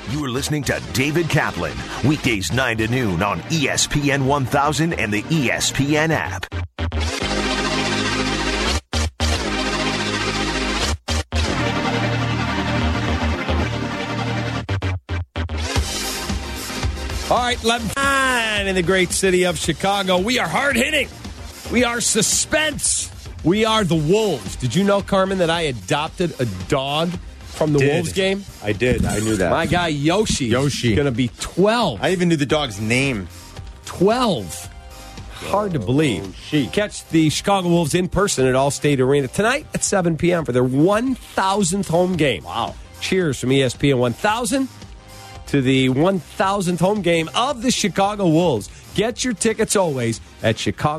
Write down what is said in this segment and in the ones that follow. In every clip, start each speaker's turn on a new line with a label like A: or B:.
A: You are listening to David Kaplan, weekdays 9 to noon on ESPN 1000 and the ESPN app.
B: All right, 11:09 in the great city of Chicago. We are hard-hitting. We are suspense. We are the Wolves. Did you know, Carmen, that I adopted a dog from the Wolves game?
C: I did. I knew that.
B: My guy Yoshi. Is going to be 12.
C: I even knew the dog's name.
B: 12. Hard to believe. Catch the Chicago Wolves in person at Allstate Arena tonight at 7 p.m. for their 1,000th home game.
C: Wow.
B: Cheers from ESPN 1000 to the 1,000th home game of the Chicago Wolves. Get your tickets always at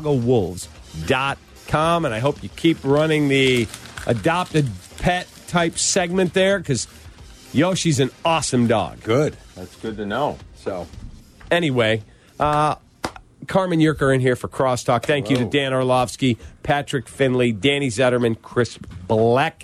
B: ChicagoWolves.com. And I hope you keep running the adopted pet type segment there because Yoshi's an awesome dog.
C: Good. That's good to know. So,
B: anyway, Carmen Yurker in here for Crosstalk. Thank you to Dan Orlovsky, Patrick Finley, Danny Zetterman, Chris Black.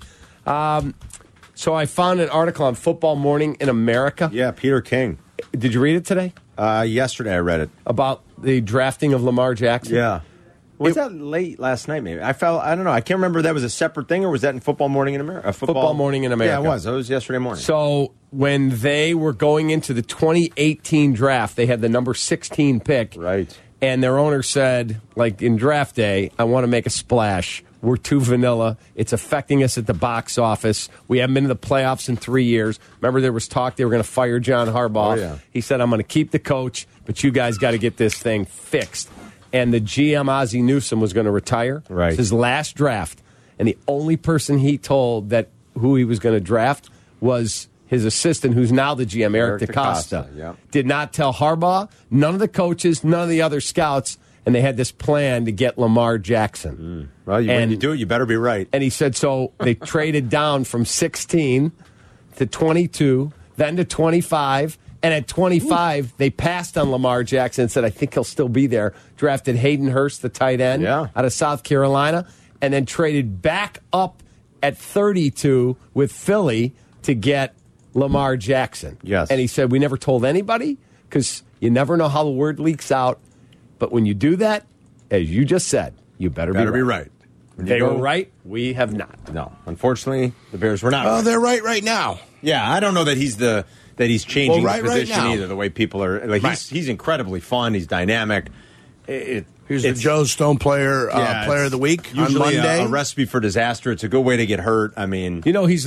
B: So I found an article on Football Morning in America.
C: yeah, Peter King.
B: Did you read it today?
C: Yesterday I read it.
B: About the drafting of Lamar Jackson?
C: Yeah. Was that late last night, maybe? I don't know. I can't remember if that was a separate thing or was that in Football Morning in America?
B: Football Morning in America.
C: Yeah, it was. It was yesterday morning.
B: So when they were going into the 2018 draft, they had the number 16 pick.
C: Right.
B: And their owner said, like in draft day, I want to make a splash. We're too vanilla. It's affecting us at the box office. We haven't been to the playoffs in 3 years. Remember, there was talk they were going to fire John Harbaugh.
C: Oh, yeah.
B: He said, I'm going to keep the coach, but you guys got to get this thing fixed. And the GM, Ozzie Newsome, was going to retire.
C: Right.
B: It's his last draft. And the only person he told that who he was going to draft was his assistant, who's now the GM, Eric DeCosta.
C: Yeah.
B: Did not tell Harbaugh, none of the coaches, none of the other scouts, and they had this plan to get Lamar Jackson.
C: Well, when you do it, you better be right.
B: And he said, so they traded down from 16 to 22, then to 25, and at 25, they passed on Lamar Jackson and said, I think he'll still be there. Drafted Hayden Hurst, the tight end, out of South Carolina, and then traded back up at 32 with Philly to get Lamar Jackson.
C: Yes.
B: And he said, we never told anybody because you never know how the word leaks out. But when you do that, as you just said, you better be right. They were right. We have not.
C: No. Unfortunately, the Bears were not
D: Well,
C: right.
D: they're right now.
C: Yeah, I don't know that he's changing
D: Well,
C: the position
D: now.
C: either. The way people are like, he's incredibly fun. He's dynamic.
D: He's the Joe Stone player of the week on
C: usually
D: Monday.
C: a recipe for disaster. It's a good way to get hurt. I mean,
B: You know, he's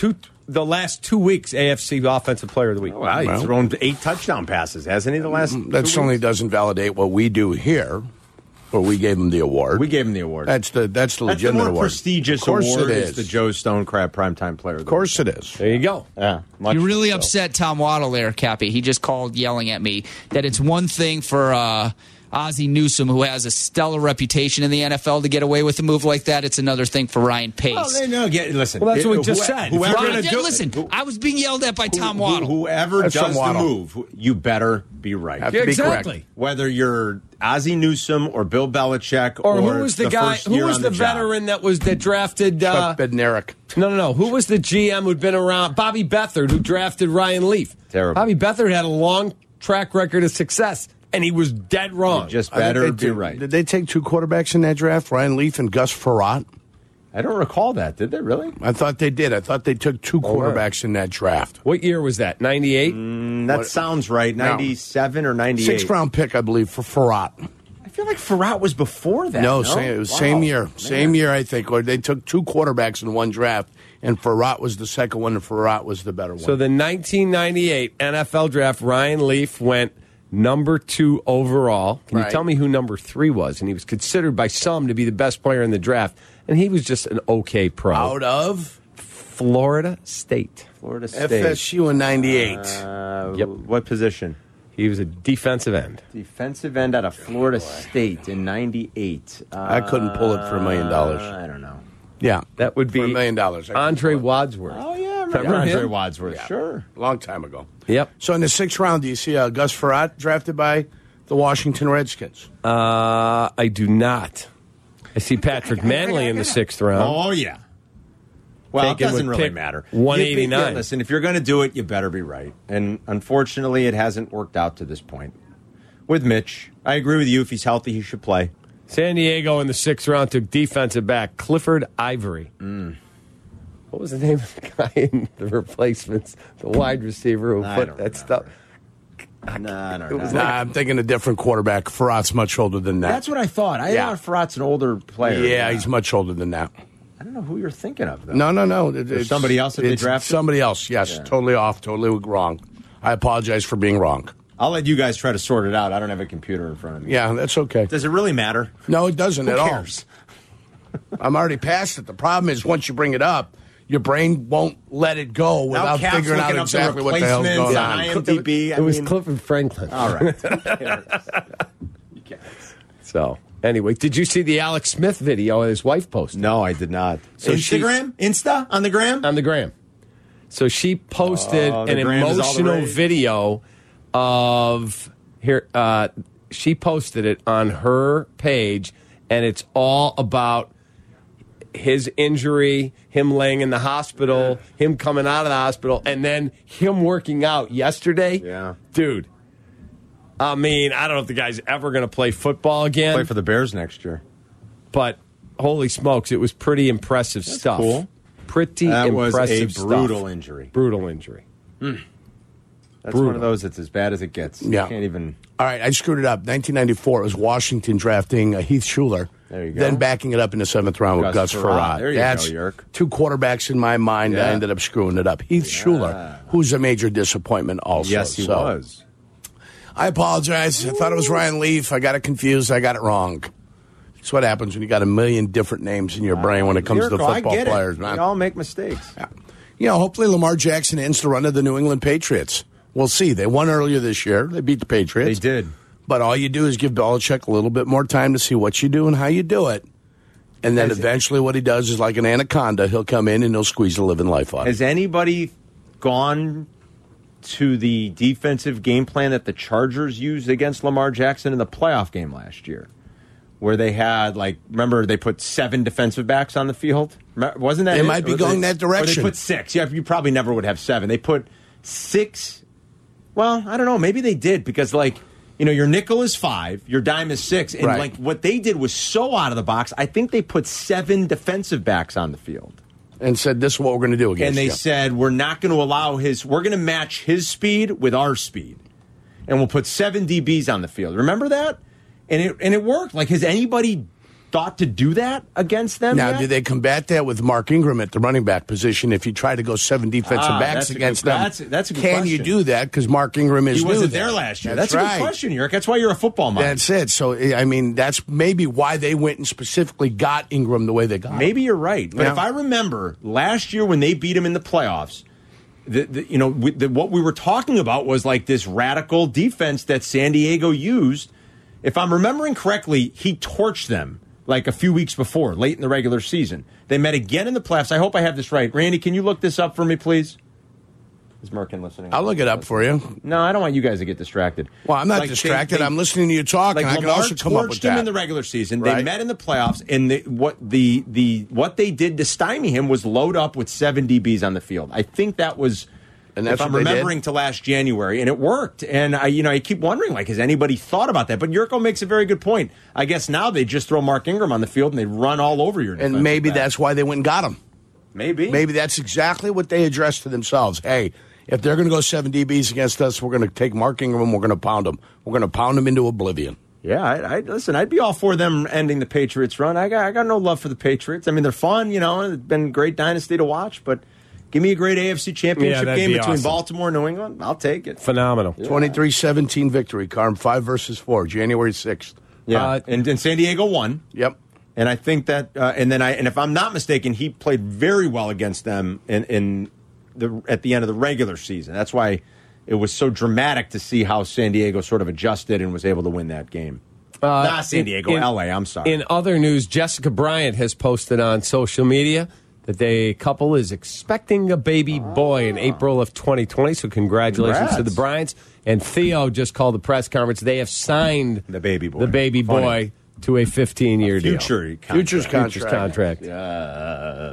B: the last 2 weeks AFC Offensive Player of the Week.
C: wow, he's thrown 8 touchdown passes, hasn't he? The last
D: that
C: 2
D: certainly
C: weeks?
D: doesn't validate what we do here, but we gave him the award.
C: We gave him the award.
D: That's the legitimate
C: more
D: award.
C: prestigious
D: Of course
C: award.
D: it
C: Is
D: is.
C: the Joe Stone Crab Primetime Player.
D: Of course it is.
B: There you go.
C: Yeah,
E: You really upset Tom Waddle there, Cappy. He just called yelling at me that it's one thing for Ozzie Newsome, who has a stellar reputation in the NFL, to get away with a move like that. It's another thing for Ryan Pace.
C: Listen.
B: Well, that's what we just said.
E: Listen, I was being yelled at by Tom Waddle.
C: Whoever
D: That's
C: does
D: Tom
C: the
D: Waddle.
C: move, you better be right.
D: Have to be correct.
B: Exactly.
C: Whether you're Ozzie Newsome or Bill Belichick
B: Or who was the guy?
C: first
B: Who
C: year
B: was
C: on
B: the
C: the job.
B: veteran that drafted?
D: Chuck Bednarik.
B: No. Who was the GM who'd been around? Bobby Beathard, who drafted Ryan Leaf.
C: Terrible.
B: Bobby Beathard had a long track record of success, and he was dead wrong.
C: You just
D: I think
C: better
D: they
C: be right.
D: Did they take 2 quarterbacks in that draft? Ryan Leaf and Gus Frerotte?
C: I don't recall that. Did they really?
D: I thought they did. I thought they took 2 quarterbacks in that draft.
B: What year was that? 98?
C: That sounds right. 97 or 98.
D: 6th round pick, I believe, for Frerotte.
C: I feel like Farrat was before that.
D: No,
C: No,
D: it was
C: Wow.
D: same year.
C: Man.
D: Same year, I think. Or they took 2 quarterbacks in one draft, and Frerotte was the second one, and Frerotte was the better one.
B: So the 1998 NFL draft, Ryan Leaf went number 2 overall. Can you
D: Right.
B: tell me who number 3 was? And he was considered by some to be the best player in the draft, and he was just an okay pro.
D: Out of
B: Florida State.
C: Florida State.
D: FSU in 98.
B: Yep.
C: What position?
B: He was a defensive end.
C: Defensive end out of Florida State in 98.
D: I couldn't pull it for $1 million.
C: I don't know.
D: Yeah.
B: That would be
D: for $1 million. I couldn't
B: Andre
D: pull it.
B: Wadsworth.
C: Oh, yeah.
B: Remember
C: Andre
B: him?
C: Wadsworth.
D: Yeah.
C: Sure.
D: Long time ago.
B: Yep.
D: So in the 6th round, do you see Gus Frerotte drafted by the Washington Redskins?
B: I do not. I see Patrick Manley in the 6th round.
C: Oh, yeah. Well, it
B: taken
C: doesn't
B: with
C: really
B: pick
C: matter.
B: 189.
C: Listen, if you're going to do it, you better be right. And unfortunately, it hasn't worked out to this point. With Mitch, I agree with you. If he's healthy, he should play.
B: San Diego in the 6th round took defensive back Clifford Ivory. What was the name of the guy in the replacements? The wide receiver who put that stuff.
D: I'm thinking a different quarterback. Farrat's much older than that.
C: That's what I thought. I thought Farrat's an older player.
D: Yeah, he's much older than that.
C: I don't know who you're thinking of, though.
D: No.
C: There's somebody else that they drafted?
D: Somebody else, yes. Totally off, totally wrong. I apologize for being wrong.
C: I'll let you guys try to sort it out. I don't have a computer in front of me.
D: Yeah, that's okay.
C: Does it really matter?
D: No, it doesn't at
C: Who
D: all.
C: cares?
D: I'm already past it. The problem is once you bring it up, your brain won't let it go without
C: Cap's
D: figuring out
C: looking up
D: exactly
C: the
D: what the hell's going
C: replacements
D: on.
C: on IMDb.
B: It was Clifford Franklin.
C: All right. You can't.
B: So, anyway, did you see the Alex Smith video his wife posted?
C: No, I did not.
B: So
C: Instagram? Insta? On the gram?
B: On the gram. So she posted an
C: gram is all the
B: emotional
C: rage.
B: video of here. She posted it on her page, and it's all about his injury, him laying in the hospital, him coming out of the hospital, and then him working out yesterday.
C: Yeah.
B: Dude. I mean, I don't know if the guy's ever going to play football again.
C: Play for the Bears next year.
B: But holy smokes, it was pretty impressive stuff.
C: cool.
B: Pretty
C: That
B: impressive
C: was a brutal
B: stuff.
C: injury.
B: Brutal injury.
C: That's one of those that's as bad as it gets.
D: Yeah.
C: You can't even...
D: All right, I screwed it up. 1994, it was Washington drafting Heath Schuler.
C: There you go.
D: Then backing it up in the 7th round with Gus
C: Gus
D: Farrat.
C: Farrat. There you
D: That's
C: go, Yerk.
D: two quarterbacks in my mind.
C: Yeah.
D: I ended up screwing it up. Heath Schuler, who's a major disappointment also.
C: Yes, he was.
D: I apologize. I thought it was Ryan Leaf. I got it confused. I got it wrong. That's what happens when you got a million different names in your brain when it comes to
C: Miracle,
D: football
C: I get
D: players,
C: it.
D: man.
C: We all make mistakes.
D: Yeah. You know, hopefully Lamar Jackson ends the run of the New England Patriots. We'll see. They won earlier this year. They beat the Patriots.
C: They did.
D: But all you do is give Belichick a little bit more time to see what you do and how you do it. And then eventually what he does is like an anaconda. He'll come in and he'll squeeze the living life out of
C: Has anybody gone to the defensive game plan that the Chargers used against Lamar Jackson in the playoff game last year? Where they had, remember they put 7 defensive backs on the field? Wasn't that
D: They
C: it?
D: might be
C: Or
D: going that direction.
C: Or they put 6. Yeah, you probably never would have 7. They put 6. Well, I don't know. Maybe they did because, your nickel is 5, your dime is 6. And,
D: Right.
C: what they did was so out of the box, I think they put 7 defensive backs on the field.
D: and said, this is what we're going to do against
C: And they
D: you.
C: said, we're not going to allow we're going to match his speed with our speed. And we'll put 7 DBs on the field. Remember that? And it worked. Has anybody thought to do that against them
D: Now,
C: yet?
D: do they combat that with Mark Ingram at the running back position if you try to go 7 defensive backs
C: that's a
D: against
C: good-
D: them?
C: that's a good
D: Can you
C: question.
D: do that? Because Mark Ingram is
C: He
D: new
C: wasn't
D: there.
C: there last year.
D: That's
C: That's a
D: right.
C: good question, Yerk. That's why you're a football mind.
D: That's it. So, I mean, that's maybe why they went and specifically got Ingram the way they got him.
C: Maybe you're right. But
D: Yeah.
C: if I remember last year when they beat him in the playoffs, what we were talking about was this radical defense that San Diego used. If I'm remembering correctly, he torched them a few weeks before, late in the regular season. They met again in the playoffs. I hope I have this right. Randy, can you look this up for me, please? Is Merkin listening?
D: I'll look it up for you.
C: No, I don't want you guys to get distracted.
D: Well, I'm not distracted. I'm listening to you talk, and I can
C: Lamar
D: also come up with
C: torched him
D: that.
C: in the regular season. They
D: Right.
C: met in the playoffs, and what they did to stymie him was load up with 7 DBs on the field. I think that was,
D: And that's
C: if I'm
D: what they did?
C: remembering, to last January, and it worked. And I keep wondering, has anybody thought about that? But Yurko makes a very good point. I guess now they just throw Mark Ingram on the field and they run all over your defensive
D: And maybe
C: back.
D: that's why they went and got him.
C: Maybe
D: That's exactly what they addressed to themselves. Hey, if they're going to go 7 DBs against us, we're going to take Mark Ingram, we're going to pound him. We're going to pound him into oblivion.
C: Yeah, I listen. I'd be all for them ending the Patriots run. I got no love for the Patriots. I mean, they're fun, It's been a great dynasty to watch, but give me a great AFC Championship
B: that'd
C: game
B: be
C: between
B: awesome.
C: Baltimore and New England. I'll take it.
B: Phenomenal.
D: 23-17 victory, Carm. 5-4, January 6th.
C: Yeah, and San Diego won.
D: Yep.
C: And I think that, and if I'm not mistaken, he played very well against them at the end of the regular season. That's why it was so dramatic to see how San Diego sort of adjusted and was able to win that game. Not San Diego, LA. I'm sorry.
B: In other news, Jessica Bryant has posted on social media that the couple is expecting a baby boy in April of 2020. So congratulations to the Bryants. And Theo just called the press conference. They have signed
C: The baby boy.
B: The baby boy to a 15-year deal.
C: Futures
D: Futures contract.
B: Futures contract.
C: Yes.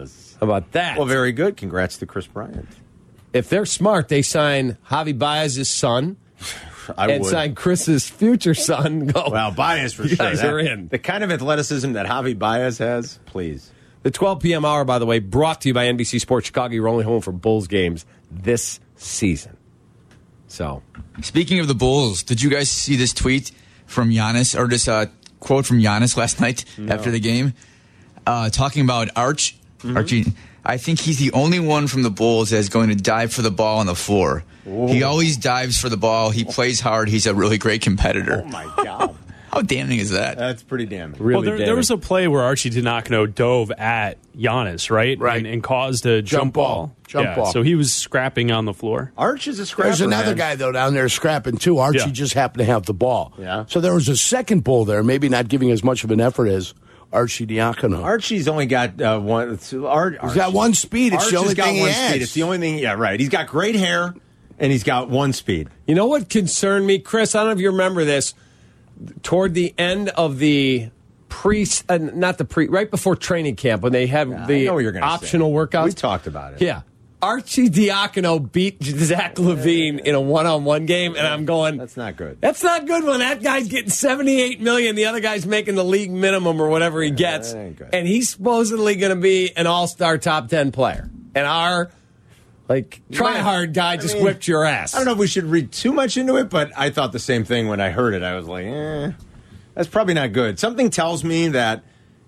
B: How about that?
C: Well, very good. Congrats to Chris Bryant.
B: If they're smart, they sign Javi Baez's son and
C: would.
B: sign Chris's future son. Go.
C: Well, Baez for
B: You
C: sure.
B: guys are in.
C: The kind of athleticism that Javi Baez has, please.
B: The 12 p.m. hour, by the way, brought to you by NBC Sports Chicago. You're only home for Bulls games this season. So,
F: Speaking of the Bulls, did you guys see this tweet from Giannis, or this quote from Giannis last night after the game? Talking about Archie. I think he's the only one from the Bulls that's going to dive for the ball on the floor. Whoa. He always dives for the ball. He plays hard. He's a really great competitor.
C: Oh, my God.
F: How damning is that?
C: That's pretty damning.
B: really
G: Well, there was a play where Archie Diacono dove at Giannis, right?
D: Right.
G: And caused a jump ball.
D: Jump ball.
G: So he was scrapping on the floor.
C: Arch is a scrapper.
D: There's another
C: man.
D: guy, though, down there scrapping, too. Archie just happened to have the ball.
C: Yeah.
D: So there was a second bull there, maybe not giving as much of an effort as Archie Diacono.
C: Archie's only got one.
D: He's got one speed. It's the only thing he has.
C: Speed. It's the only thing. Yeah, right. He's got great hair, and he's got one speed.
B: You know what concerned me, Chris? I don't know if you remember this. Toward the end of the right before training camp, when they had
C: I
B: the
C: know what you're gonna
B: optional
C: say.
B: workouts.
C: We talked about it.
B: Yeah. Archie Diacono beat Zach LaVine in a one-on-one game, and I'm going,
C: That's not good.
B: That's not good when that guy's getting $78 million. The other guy's making the league minimum or whatever he gets,
C: that ain't good.
B: and he's supposedly going to be an all-star top 10 player. And our try-hard guy just whipped your ass.
C: I don't know if we should read too much into it, but I thought the same thing when I heard it. I was like, that's probably not good. Something tells me that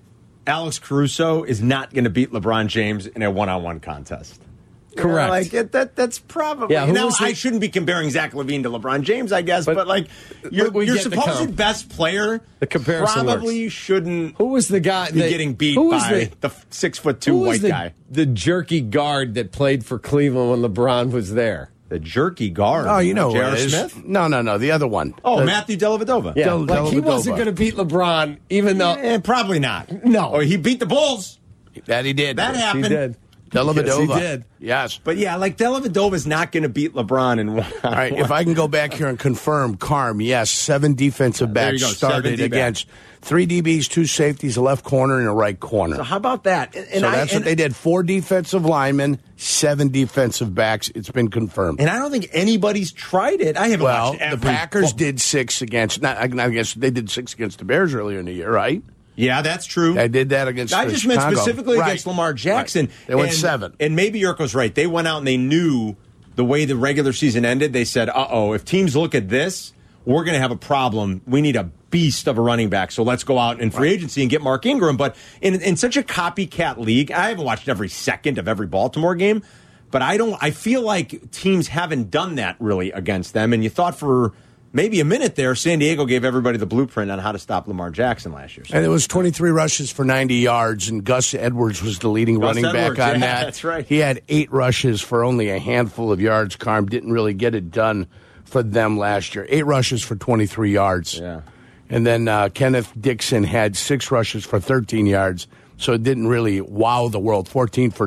C: Alex Caruso is not going to beat LeBron James in a one-on-one contest.
B: Correct.
C: That's probably.
B: Yeah, who
C: now,
B: was the-
C: I shouldn't be comparing Zach LaVine to LeBron James, I guess, but your
B: we get the
C: supposed
B: comp.
C: best player
B: The comparison
C: probably shouldn't
B: Who was the guy
C: be getting beat by the 6'2"
B: who was
C: white
B: the,
C: guy.
B: The jerky guard that played for Cleveland when LeBron was there.
C: The jerky guard.
D: Oh, you know
C: J.R.
D: what it is.
C: Smith?
D: No, the other one.
C: Oh, Matthew Dellavedova.
B: Yeah,
D: Del-
B: like he wasn't
D: Dellavedova.
B: going to beat LeBron, even though
C: Probably not.
B: No.
C: Oh, he beat the Bulls.
D: That he did.
C: That
B: he
C: happened.
B: did.
D: Dellavedova.
B: Yes, he did.
D: Yes.
C: But yeah, Dellavedova is not going to beat LeBron in one.
D: All right, if I can go back here and confirm, Carm, yes, 7 defensive
C: There
D: backs
C: you go, 7
D: started
C: D-backs.
D: against 3 DBs, 2 safeties, a left corner, and a right corner.
C: So how about that?
D: So that's what they did. 4 defensive linemen, 7 defensive backs. It's been confirmed.
C: And I don't think anybody's tried it. I haven't
D: Well,
C: watched every
D: the Packers did 6 against, not against, they did 6 against the Bears earlier in the year, right?
C: Yeah, that's true.
D: They did that against
C: I just meant
D: Chicago.
C: specifically
D: Right.
C: against Lamar Jackson.
D: Right. They went
C: And-
D: 7.
C: And maybe Yurko's right. They went out and they knew the way the regular season ended. They said, if teams look at this, we're going to have a problem. We need a beast of a running back. So let's go out in free agency and get Mark Ingram. But in such a copycat league, I haven't watched every second of every Baltimore game, but I feel like teams haven't done that really against them. And you thought for maybe a minute there, San Diego gave everybody the blueprint on how to stop Lamar Jackson last year. So
D: And it was 23 rushes for 90 yards, and Gus Edwards was the leading running
C: Edwards,
D: back on
C: yeah,
D: that.
C: that's right.
D: He had 8 rushes for only a handful of yards. Carm didn't really get it done for them last year. 8 rushes for 23 yards.
C: Yeah.
D: And then Kenneth Dixon had 6 rushes for 13 yards, so it didn't really wow the world. 14 for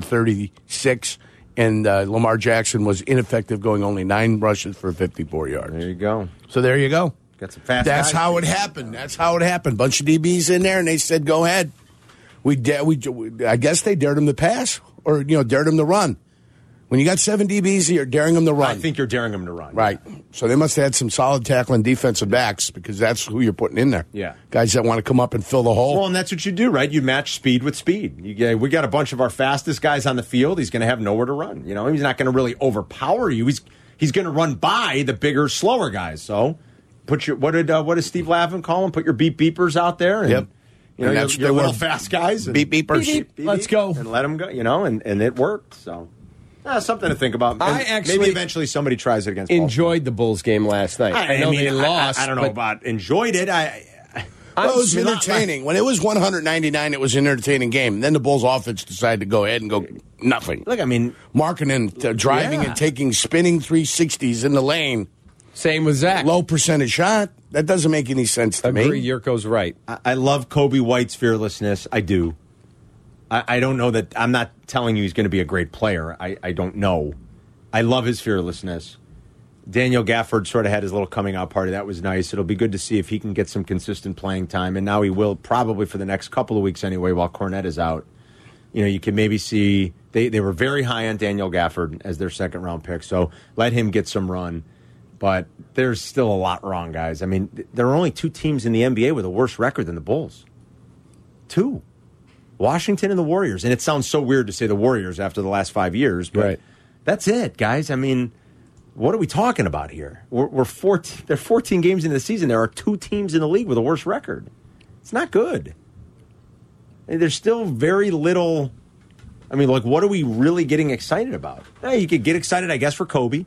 D: 36, and Lamar Jackson was ineffective, going only 9 rushes for 54 yards.
C: there you go.
D: So there you go.
C: Got some fast
D: That's
C: guys.
D: how it happened. That's how it happened. Bunch of DBs in there, and they said, "Go ahead." I guess they dared him to pass, or dared him to run. When you got 7 DBs, you're daring them to run.
C: I think you're daring them to run.
D: Right. So they must have had some solid tackling defensive backs, because that's who you're putting in there.
C: Yeah.
D: Guys that want to come up and fill the hole.
C: Well, and that's what you do, right? You match speed with speed. We got a bunch of our fastest guys on the field. He's going to have nowhere to run. He's not going to really overpower you. He's going to run by the bigger, slower guys. So put what did Steve Lavin call them? Put your beepers out there. And,
D: Yep.
C: You know,
D: And that's
C: your
D: what they
C: little
D: were.
C: fast guys. And
D: Beepers.
B: Beep. Let's go.
C: And let them go, and it worked. So something to think about.
B: I
C: And
B: actually
C: maybe eventually somebody tries it against Baltimore.
B: Enjoyed the Bulls game last night. I know they lost.
C: I don't know
B: but
C: about enjoyed it.
D: Well, it was entertaining. When it was 199, it was an entertaining game. And then the Bulls offense decided to go ahead and go nothing.
C: Look, I mean,
D: Marking and driving
C: Yeah.
D: and taking spinning 360s in the lane.
B: Same with Zach.
D: Low percentage shot. That doesn't make any sense to
B: Agree,
D: me.
B: Yurko's right.
C: I love Kobe White's fearlessness. I do. I don't know that. I'm not telling you he's going to be a great player. I don't know. I love his fearlessness. Daniel Gafford sort of had his little coming out party. That was nice. It'll be good to see if he can get some consistent playing time. And now he will probably for the next couple of weeks anyway while Cornette is out. you can maybe see they were very high on Daniel Gafford as their second-round pick, so let him get some run. But there's still a lot wrong, guys. I mean, there are only 2 teams in the NBA with a worse record than the Bulls. 2. Washington and the Warriors. And it sounds so weird to say the Warriors after the last 5 years, but that's it, guys. I mean, what are we talking about here? We're 14. There are 14 games into the season. There are 2 teams in the league with a worse record. It's not good. And there's still very little. I mean, like, what are we really getting excited about? You could get excited, I guess, for Kobe.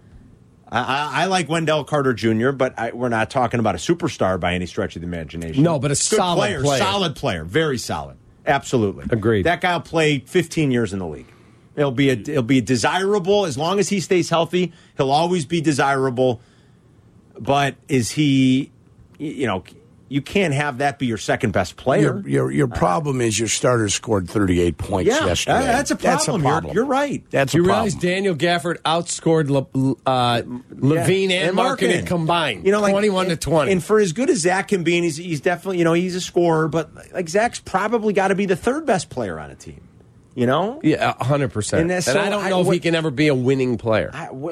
C: I like Wendell Carter Jr., but we're not talking about a superstar by any stretch of the imagination.
B: No, but a solid player.
C: Solid player. Very solid. Absolutely.
B: Agreed.
C: That guy will play 15 years in the league. It'll be desirable. As long as he stays healthy, he'll always be desirable. But is he, you can't have that be your second best player.
D: Your problem is your starter scored 38 points yesterday.
C: That's a problem. You're right.
D: That's a
B: you
D: problem.
B: realize Daniel Gafford outscored Levine and Markkanen combined, 21-20.
C: And for as good as Zach can be, and he's definitely, he's a scorer, but like Zach's probably got to be the third best player on a team.
B: Yeah, 100%. And I don't know if he can ever be a winning player.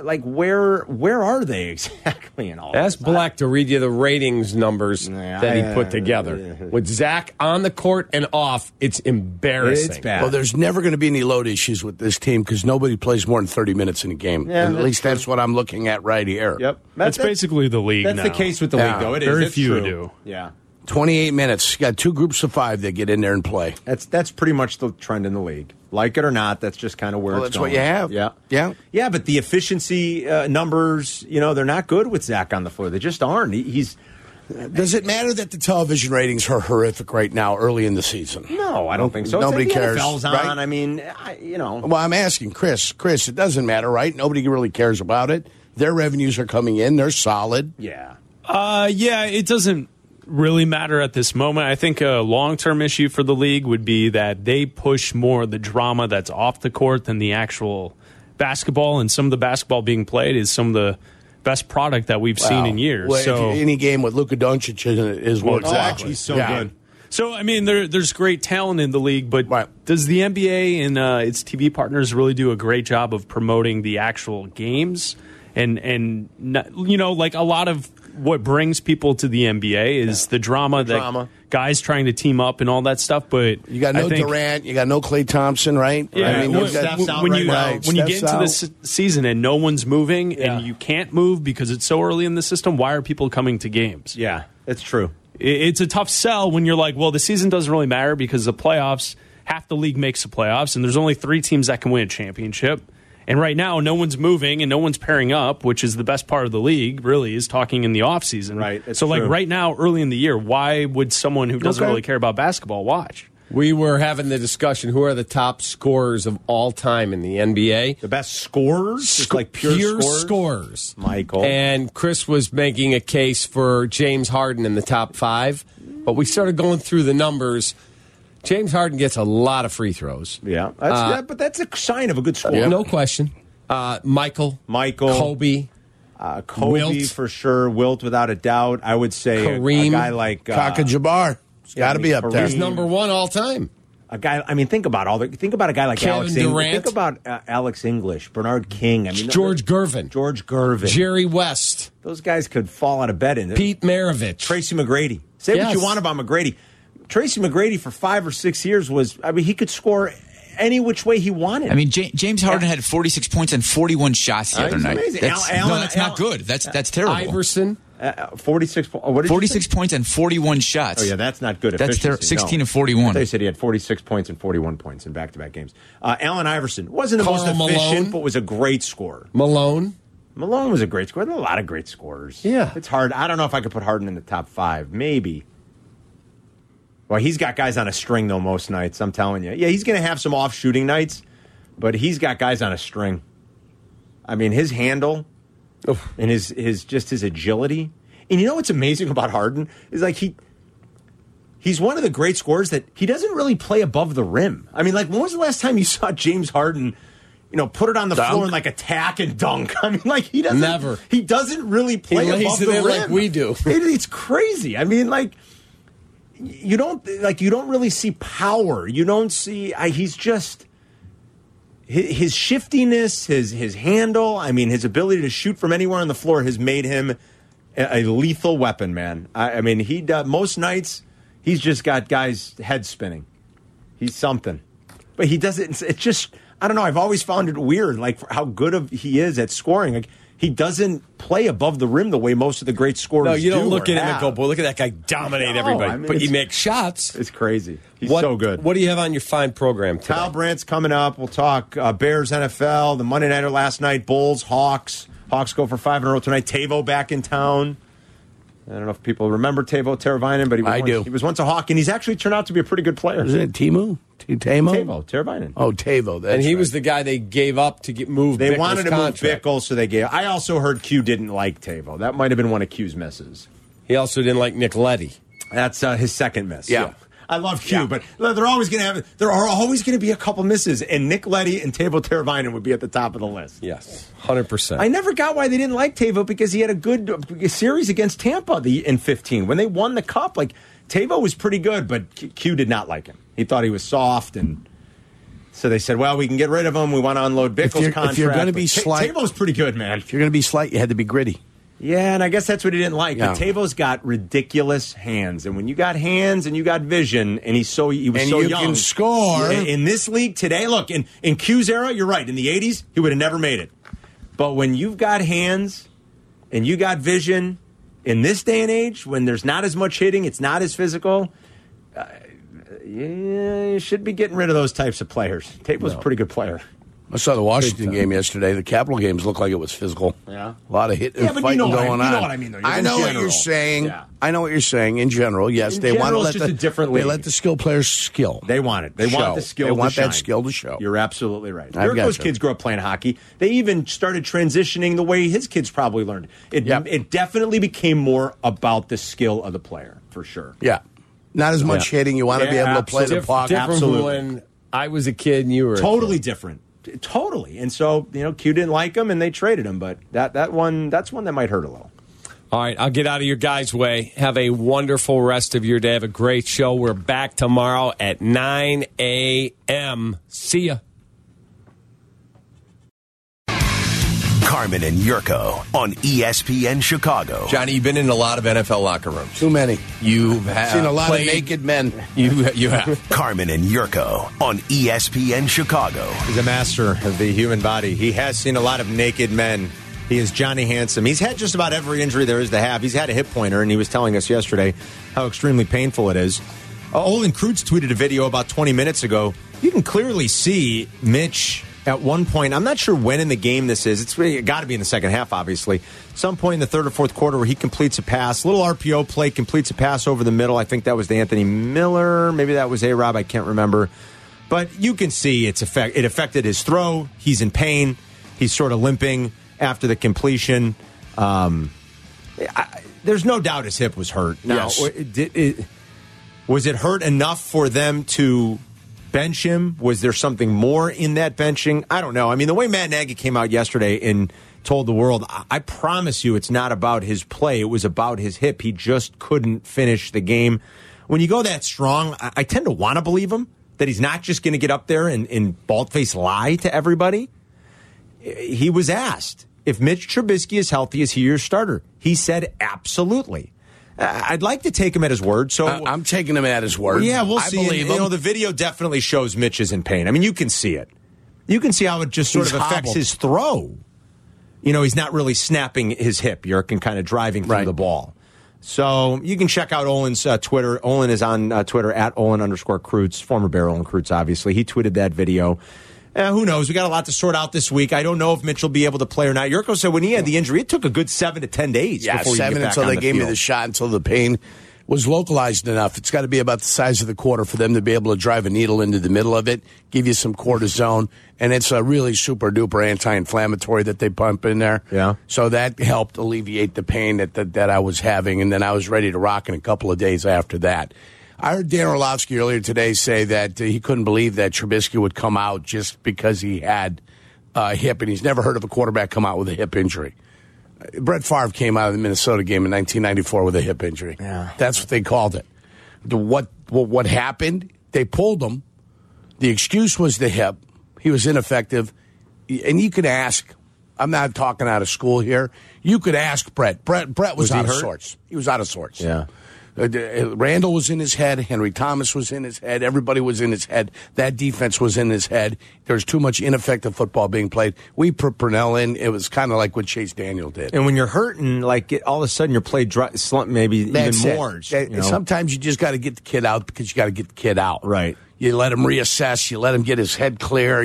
C: Where are they exactly in all
B: Ask
C: this?
B: Black to read you the ratings numbers that he put together. With Zach on the court and off, it's embarrassing.
C: It's bad.
D: Well, there's never going to be any load issues with this team because nobody plays more than 30 minutes in a game.
C: Yeah,
D: at least that's what I'm looking at right here.
C: Yep.
G: That's basically the league now.
C: That's the case with the league, though. It is.
G: Very
C: It's
G: few
C: true.
G: do.
C: Yeah.
D: 28 minutes. You got 2 groups of 5 that get in there and play.
C: That's pretty much the trend in the league. Like it or not, that's just kind of where it's
D: that's
C: going.
D: what you have.
C: Yeah. But the efficiency numbers, they're not good with Zach on the floor. They just aren't. He's.
D: Does it matter that the television ratings are horrific right now, early in the season?
C: No, I don't think so.
D: Nobody
C: it's like
D: cares.
C: The NFL's on.
D: Right?
C: I mean,
D: Well, I'm asking Chris. Chris, it doesn't matter, right? Nobody really cares about it. Their revenues are coming in. They're solid.
C: Yeah.
G: It doesn't really matter at this moment. I think a long-term issue for the league would be that they push more the drama that's off the court than the actual basketball, and some of the basketball being played is some of the best product that we've seen in years.
D: Well,
G: so
D: any game with Luka Doncic is what
G: exactly.
C: He's so good.
G: So, I mean, there's great talent in the league, but does the NBA and its TV partners really do a great job of promoting the actual games? And like a lot of what brings people to the NBA is the drama that guys trying to team up and all that stuff. But
D: you got no Durant, you got no Klay Thompson, right?
G: Yeah,
D: I mean,
G: when you get into this season and no one's moving and you can't move because it's so early in the system, why are people coming to games?
C: Yeah, it's true.
G: It's a tough sell when you're like, well, the season doesn't really matter because the playoffs, half the league makes the playoffs, and there's only 3 teams that can win a championship. And right now, no one's moving and no one's pairing up, which is the best part of the league, really, is talking in the offseason.
C: Right.
G: So,
C: true.
G: right now, early in the year, why would someone who doesn't really care about basketball watch?
B: We were having the discussion, who are the top scorers of all time in the NBA?
C: The best scorers? Just like pure
B: scorers.
C: Michael.
B: And Chris was making a case for James Harden in the top 5. But we started going through the numbers. James Harden gets a lot of free throws.
C: Yeah, but that's a sign of a good scorer.
B: No question. Michael, Kobe,
C: Wilt for sure. Wilt without a doubt. I would say
B: Kareem,
C: a guy like
D: Kaka Jabbar. It's got to be up there.
B: He's number 1 all time.
C: A guy. I mean, think about a guy like
B: Kevin
C: Alex
B: Durant.
C: Think about Alex English, Bernard King. I mean,
B: George Gervin, Jerry West.
C: Those guys could fall out of bed in it.
B: Pete Maravich,
C: Tracy McGrady. Say what you want about McGrady. Tracy McGrady for 5 or 6 years he could score any which way he wanted.
F: I mean, James Harden had 46 points and 41 shots the other night.
C: Amazing.
F: That's not good. That's terrible.
B: Iverson,
C: 46. What did
F: 46 points and 41 shots.
C: Oh yeah, that's not good.
F: That's
C: efficiency.
F: 16 to 41.
C: They said he had 46 points and 41 points in back-to-back games. Allen Iverson wasn't the most
B: Karl
C: efficient,
B: Malone.
C: but was a great scorer.
B: Malone
C: was a great scorer. There are a lot of great scorers.
B: Yeah,
C: it's hard. I don't know if I could put Harden in the top 5. Maybe. Well, he's got guys on a string, though, most nights, I'm telling you. Yeah, he's going to have some off-shooting nights, but he's got guys on a string. I mean, his handle and his agility. And you know what's amazing about Harden? Is like he's one of the great scorers that he doesn't really play above the rim. I mean, like, when was the last time you saw James Harden, put it on the floor and, like, attack and dunk? I mean, like, he doesn't.
B: Never.
C: He doesn't really play above the rim.
B: Like we do.
C: It's crazy. I mean, like, you don't really see power. You don't see. He's just his shiftiness, his handle. I mean, his ability to shoot from anywhere on the floor has made him a lethal weapon, man. I mean, he does most nights. He's just got guys head spinning. He's something, but he doesn't. It's just I don't know. I've always found it weird, like how good he is at scoring. Like he doesn't play above the rim the way most of the great scorers do.
B: No, you don't look at him
C: have.
B: and go, boy, look at that guy dominate everybody.
C: I mean,
B: but he makes shots.
C: It's crazy. He's so good.
B: What do you have on your fine program today?
C: Kyle Brandt's coming up. We'll talk Bears, NFL, the Monday Nighter last night, Bulls, Hawks. Hawks go for 5 in a row tonight. Tavo back in town. I don't know if people remember Tavo Teravainen, but he was once a Hawk, and he's actually turned out to be a pretty good player.
D: Isn't it Timo?
C: Tavo Teravainen.
D: Oh, Tavo.
C: That's
B: and he was the guy they gave up to move
C: They
B: Bickle's
C: wanted to
B: contract.
C: move Bickle, so they gave. I also heard Q didn't like Tavo. That might have been one of Q's misses.
B: He also didn't like Nick Leddy.
C: That's his second miss.
D: Yeah.
C: I love Q, but there are always going to be a couple misses, and Nick Leddy and Tavo Teravainen would be at the top of the list.
B: Yes, 100%.
C: I never got why they didn't like Tavo because he had a good series against Tampa in 15 when they won the cup. Like Tavo was pretty good, but Q did not like him. He thought he was soft, and so they said, "Well, we can get rid of him. We want to unload Bickle's contract."
D: If you're going to be slight,
C: Tavo's pretty good, man.
D: If you're going to be slight, you had to be gritty.
C: Yeah, and I guess that's what he didn't like.
D: Yeah.
C: But Tavo's got ridiculous hands, and when you got hands and you got vision, and he was so
D: you
C: young,
D: can score
C: in this league today. Look, in Q's era, you're right. In the '80s, he would have never made it. But when you've got hands and you got vision in this day and age, when there's not as much hitting, it's not as physical. You should be getting rid of those types of players. Tavo's a pretty good player.
D: I saw the Washington game yesterday. The Capital games looked like it was physical.
C: Yeah.
D: A lot of hitting and fighting going on.
C: You know what I mean, though.
D: I know what you're saying. Yeah. I know what you're saying. In general, yes. They want to let they let the skill players skill.
C: They want it. They want the skill to shine.
D: They want that skill to show.
C: You're absolutely right. Those kids grew up playing hockey. They even started transitioning the way his kids probably learned. It definitely became more about the skill of the player, for sure.
D: Yeah. Not as much hitting. You want to be able to play the puck.
B: Different from when I was a kid and you were
C: totally different. Totally. And so, Q didn't like him and they traded him, but that's one that might hurt a little.
B: All right, I'll get out of your guys' way. Have a wonderful rest of your day. Have a great show. We're back tomorrow at 9 a.m. See ya.
A: Carmen and Yurko on ESPN Chicago.
H: Johnny, you've been in a lot of NFL locker rooms.
D: Too many.
H: You've
D: seen a lot of naked men.
H: You have.
A: Carmen and Yurko on ESPN Chicago.
C: He's a master of the human body. He has seen a lot of naked men. He is Johnny Handsome. He's had just about every injury there is to have. He's had a hip pointer, and he was telling us yesterday how extremely painful it is. Olin Kreutz tweeted a video about 20 minutes ago. You can clearly see Mitch at one point. I'm not sure when in the game this is. It's really got to be in the second half, obviously. Some point in the third or fourth quarter where he completes a pass. Little RPO play, completes a pass over the middle. I think that was to Anthony Miller. Maybe that was A-Rob. I can't remember. But you can see it affected his throw. He's in pain. He's sort of limping after the completion. There's no doubt his hip was hurt. Now,
D: yes.
C: Was it hurt enough for them to bench him? Was there something more in that benching? I don't know. I mean, the way Matt Nagy came out yesterday and told the world, I promise you it's not about his play. It was about his hip. He just couldn't finish the game. When you go that strong, I tend to want to believe him, that he's not just going to get up there and bald-faced lie to everybody. He was asked, if Mitch Trubisky is healthy, is he your starter? He said, absolutely. I'd like to take him at his word. So
D: I'm taking him at his word.
C: Yeah, we'll see.
D: I believe him.
C: The video definitely shows Mitch is in pain. I mean, you can see it. You can see how it just sort of affects his throw. He's not really snapping his hip, Yerk, and kind of driving through the ball. So you can check out Olin's Twitter. Olin is on Twitter at Olin_Kreutz, former Bear Olin Kreutz, obviously. He tweeted that video. Who knows? We got a lot to sort out this week. I don't know if Mitch will be able to play or not. Yurko said when he had the injury, it took a good 7 to 10 days.
D: Yeah,
C: before
D: 7 until they gave me the shot, until the pain was localized enough. It's got to be about the size of the quarter for them to be able to drive a needle into the middle of it, give you some cortisone, and it's a really super-duper anti-inflammatory that they pump in there.
C: Yeah.
D: So that helped alleviate the pain that I was having, and then I was ready to rock in a couple of days after that. I heard Dan Orlovsky earlier today say that he couldn't believe that Trubisky would come out just because he had a hip, and he's never heard of a quarterback come out with a hip injury. Brett Favre came out of the Minnesota game in 1994 with a hip injury.
C: Yeah.
D: That's what they called it. what happened. They pulled him. The excuse was the hip. He was ineffective. And you could ask, I'm not talking out of school here. You could ask Brett. Brett was out of sorts. He was out of sorts.
C: Yeah.
D: Randall was in his head. Henry Thomas was in his head. Everybody was in his head. That defense was in his head. There's too much ineffective football being played. We put Purnell in. It was kind of like what Chase Daniel did.
C: And when you're hurting, all of a sudden your play slump maybe
D: That's
C: even more.
D: Sometimes you just got to get the kid out because you got to get the kid out.
C: Right.
D: You let him reassess. You let him get his head clear.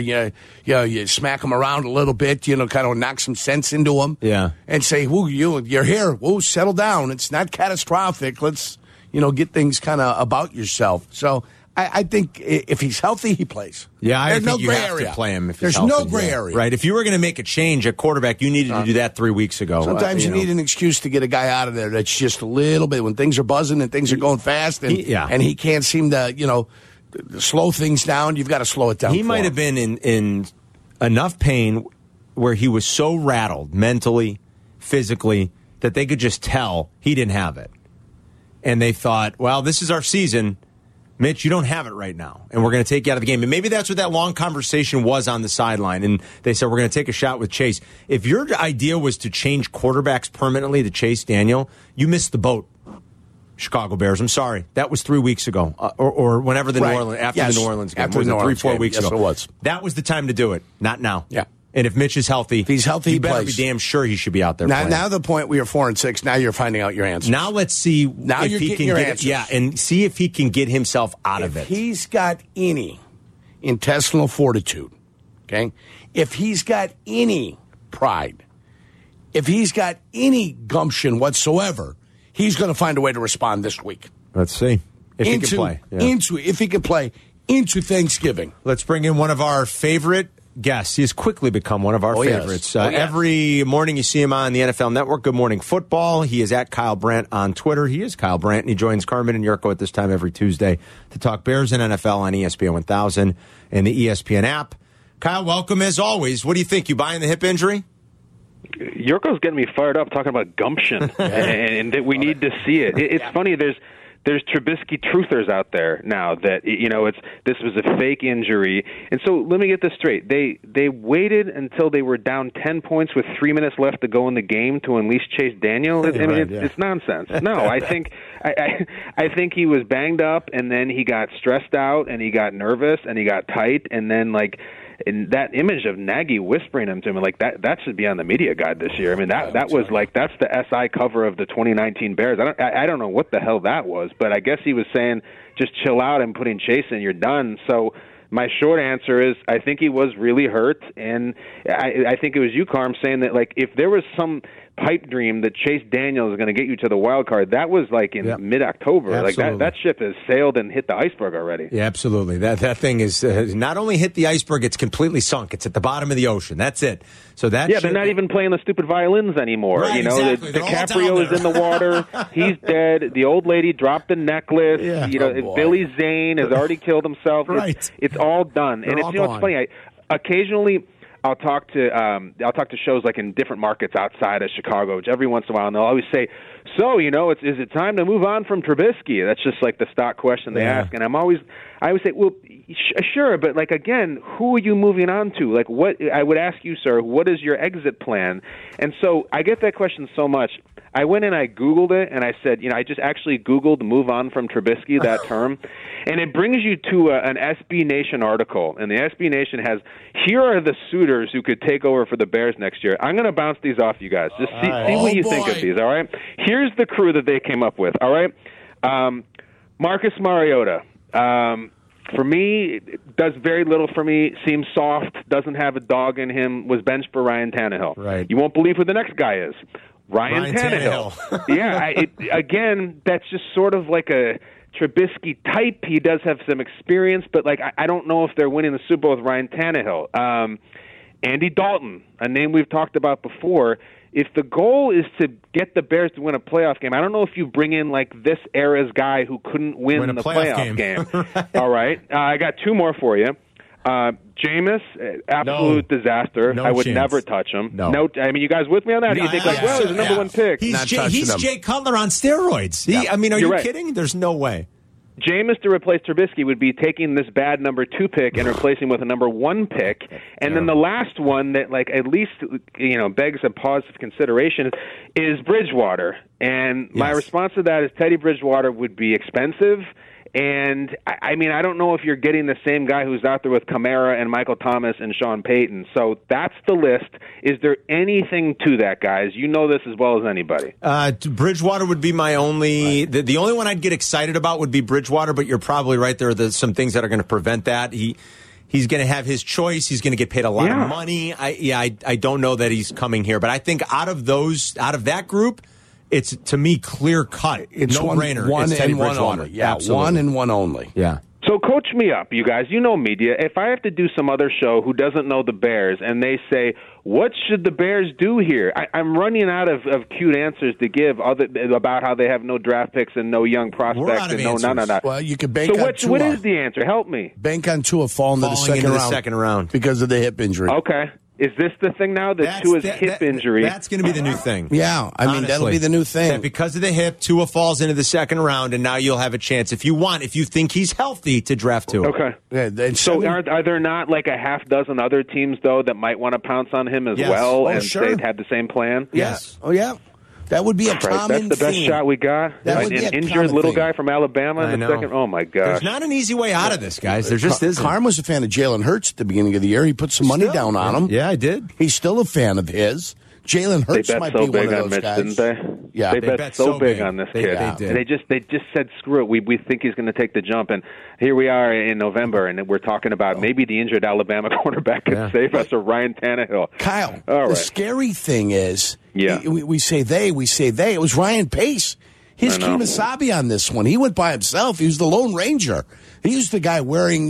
D: You smack him around a little bit. Kind of knock some sense into him.
C: Yeah.
D: And say, you're here. Whoa, settle down. It's not catastrophic. Let's, get things kind of about yourself. So I think if he's healthy, he plays.
C: Yeah, I
D: There's
C: think
D: no
C: you
D: gray
C: have
D: area.
C: to play him if
D: There's
C: he's healthy.
D: no gray area.
C: Right. If you were going to make a change at quarterback, you needed to do that 3 weeks ago.
D: Sometimes you need an excuse to get a guy out of there that's just a little bit when things are buzzing and things are going fast and he can't seem to, slow things down. You've got to slow it down.
C: He might have been in enough pain where he was so rattled mentally, physically, that they could just tell he didn't have it. And they thought, well, this is our season. Mitch, you don't have it right now, and we're going to take you out of the game. And maybe that's what that long conversation was on the sideline. And they said, we're going to take a shot with Chase. If your idea was to change quarterbacks permanently to Chase Daniel, you missed the boat. Chicago Bears. I'm sorry. That was 3 weeks ago, or whenever the New Orleans the New Orleans game.
D: After the New Orleans
C: 3-4 weeks ago.
D: Yes, it was.
C: That was the time to do it. Not now.
D: Yeah.
C: And if Mitch is healthy,
D: if he's healthy,
C: you better
D: plays.
C: be damn sure he should be out there.
D: Now the point we are 4-6. Now you're finding out your answers.
C: Now let's see if he can get
D: answers.
C: and see if he can get himself out of it.
D: If he's got any intestinal fortitude, okay? If he's got any pride, if he's got any gumption whatsoever, he's going to find a way to respond this week.
C: Let's see if he can play. Yeah.
D: If he can play into Thanksgiving.
C: Let's bring in one of our favorite guests. He has quickly become one of our favorites.
D: Yes.
C: Every morning you see him on the NFL Network, Good Morning Football. He is at Kyle Brandt on Twitter. He is Kyle Brandt, and he joins Carmen and Yurko at this time every Tuesday to talk Bears and NFL on ESPN 1000 and the ESPN app. Kyle, welcome as always. What do you think? You buying the hip injury?
I: Yurko's getting me fired up talking about gumption, and that we need to see it. It's funny. There's Trubisky truthers out there now that this was a fake injury, and so let me get this straight. They waited until they were down 10 points with 3 minutes left to go in the game to unleash Chase Daniel. It's nonsense. No, I think he was banged up, and then he got stressed out, and he got nervous, and he got tight, and then and that image of Nagy whispering him to him, that should be on the media guide this year. I mean, that was that's the SI cover of the 2019 Bears. I don't know what the hell that was, but I guess he was saying just chill out and putting Chase in, you're done. So my short answer is I think he was really hurt, and I think it was you, Carm, saying that if there was some pipe dream that Chase Daniel is going to get you to the wild card, that was in mid-October.
C: Absolutely.
I: That ship has sailed and hit the iceberg already.
C: Yeah, absolutely. That thing is not only hit the iceberg, it's completely sunk. It's at the bottom of the ocean. That's it. So
I: they're not even playing the stupid violins anymore.
C: Right, exactly.
I: DiCaprio is in the water. He's dead. The old lady dropped the necklace.
C: Yeah.
I: Billy Zane has already killed himself.
C: Right.
I: It's all done.
C: They're
I: and
C: all
I: it's
C: gone.
I: funny. Occasionally I'll talk to shows in different markets outside of Chicago, which every once in a while, and they'll always say, "So, is it time to move on from Trubisky?" That's just the stock question they ask, and I always say, "Well, sure, but again, who are you moving on to? What I would ask you, sir, what is your exit plan?" And so I get that question so much. I went and I Googled it, and I said, I just actually Googled "move on from Trubisky," that term, and it brings you to an SB Nation article, and the SB Nation has, here are the suitors who could take over for the Bears next year. I'm going to bounce these off you guys. Just see what you think of these, all right? Here's the crew that they came up with, all right? Marcus Mariota. For me, does very little for me, seems soft, doesn't have a dog in him, was benched for Ryan Tannehill.
C: Right.
I: You won't believe who the next guy is. Ryan Tannehill. Yeah, again, that's just sort of like a Trubisky type. He does have some experience, but I don't know if they're winning the Super Bowl with Ryan Tannehill. Andy Dalton, a name we've talked about before. If the goal is to get the Bears to win a playoff game, I don't know if you bring in this era's guy who couldn't win the playoff game.
C: Right.
I: All right, I got two more for you. Jameis, absolute disaster.
C: No
I: I would
C: chance.
I: never touch him.
C: No.
I: I mean, you guys with me on that? Do you think he's the number one pick?
C: He's Jay Cutler on steroids. Are you kidding? There's no way.
I: Jameis to replace Trubisky would be taking this bad number 2 pick and replacing with a number 1 pick. And then the last one that, like, at least, begs a pause of consideration is Bridgewater. And my response to that is Teddy Bridgewater would be expensive. And, I mean, I don't know if you're getting the same guy who's out there with Kamara and Michael Thomas and Sean Payton. So that's the list. Is there anything to that, guys? You know this as well as anybody.
C: Bridgewater would be my only... The only one I'd get excited about would be Bridgewater, but you're probably right. There are some things that are going to prevent that. He's going to have his choice. He's going to get paid a lot of money. I don't know that he's coming here. But I think out of that group... It's, to me, clear cut.
D: It's
C: no-brainer.
D: One
C: it's Teddy
D: and one
C: Bridgewater.
D: only. Yeah,
C: absolutely.
D: one and one only.
C: Yeah.
I: So coach me up, you guys. You know media. If I have to do some other show who doesn't know the Bears and they say, what should the Bears do here? I'm running out of cute answers to give about how they have no draft picks and no young prospects and no.
D: Well, you could bank
I: on Tua. So what is the answer? Help me.
D: Bank on Tua falling into the second round because of the hip injury.
I: Okay. Is this the thing now? That Tua's hip injury.
C: That's going to be the new thing.
D: Yeah, I mean, that'll be the new thing.
C: That because of the hip, Tua falls into the second round, and now you'll have a chance, if you think he's healthy, to draft Tua.
I: Okay.
D: Yeah,
I: so are there not like a half dozen other teams, though, that might want to pounce on him as well and say they'd have the same plan?
D: Yes. Oh, yeah. That would be a common theme.
I: That's the best shot we got? An injured little guy from Alabama in the second? Oh, my gosh.
C: There's not an easy way out of this, guys. There just isn't.
D: Carm was a fan of Jalen Hurts at the beginning of the year. He put some money down on him.
C: Yeah, I did.
D: He's still a fan of his. Jalen Hurts might be one of those guys.
I: Didn't they?
D: Yeah,
I: they bet so big on this kid.
C: They
I: did. They just said, screw it. We think he's going to take the jump. And here we are in November, and we're talking about maybe the injured Alabama quarterback could save us, or Ryan Tannehill.
D: Kyle, the scary thing is, we say they. It was Ryan Pace. His Kemosabe on this one. He went by himself. He was the Lone Ranger. He was the guy wearing,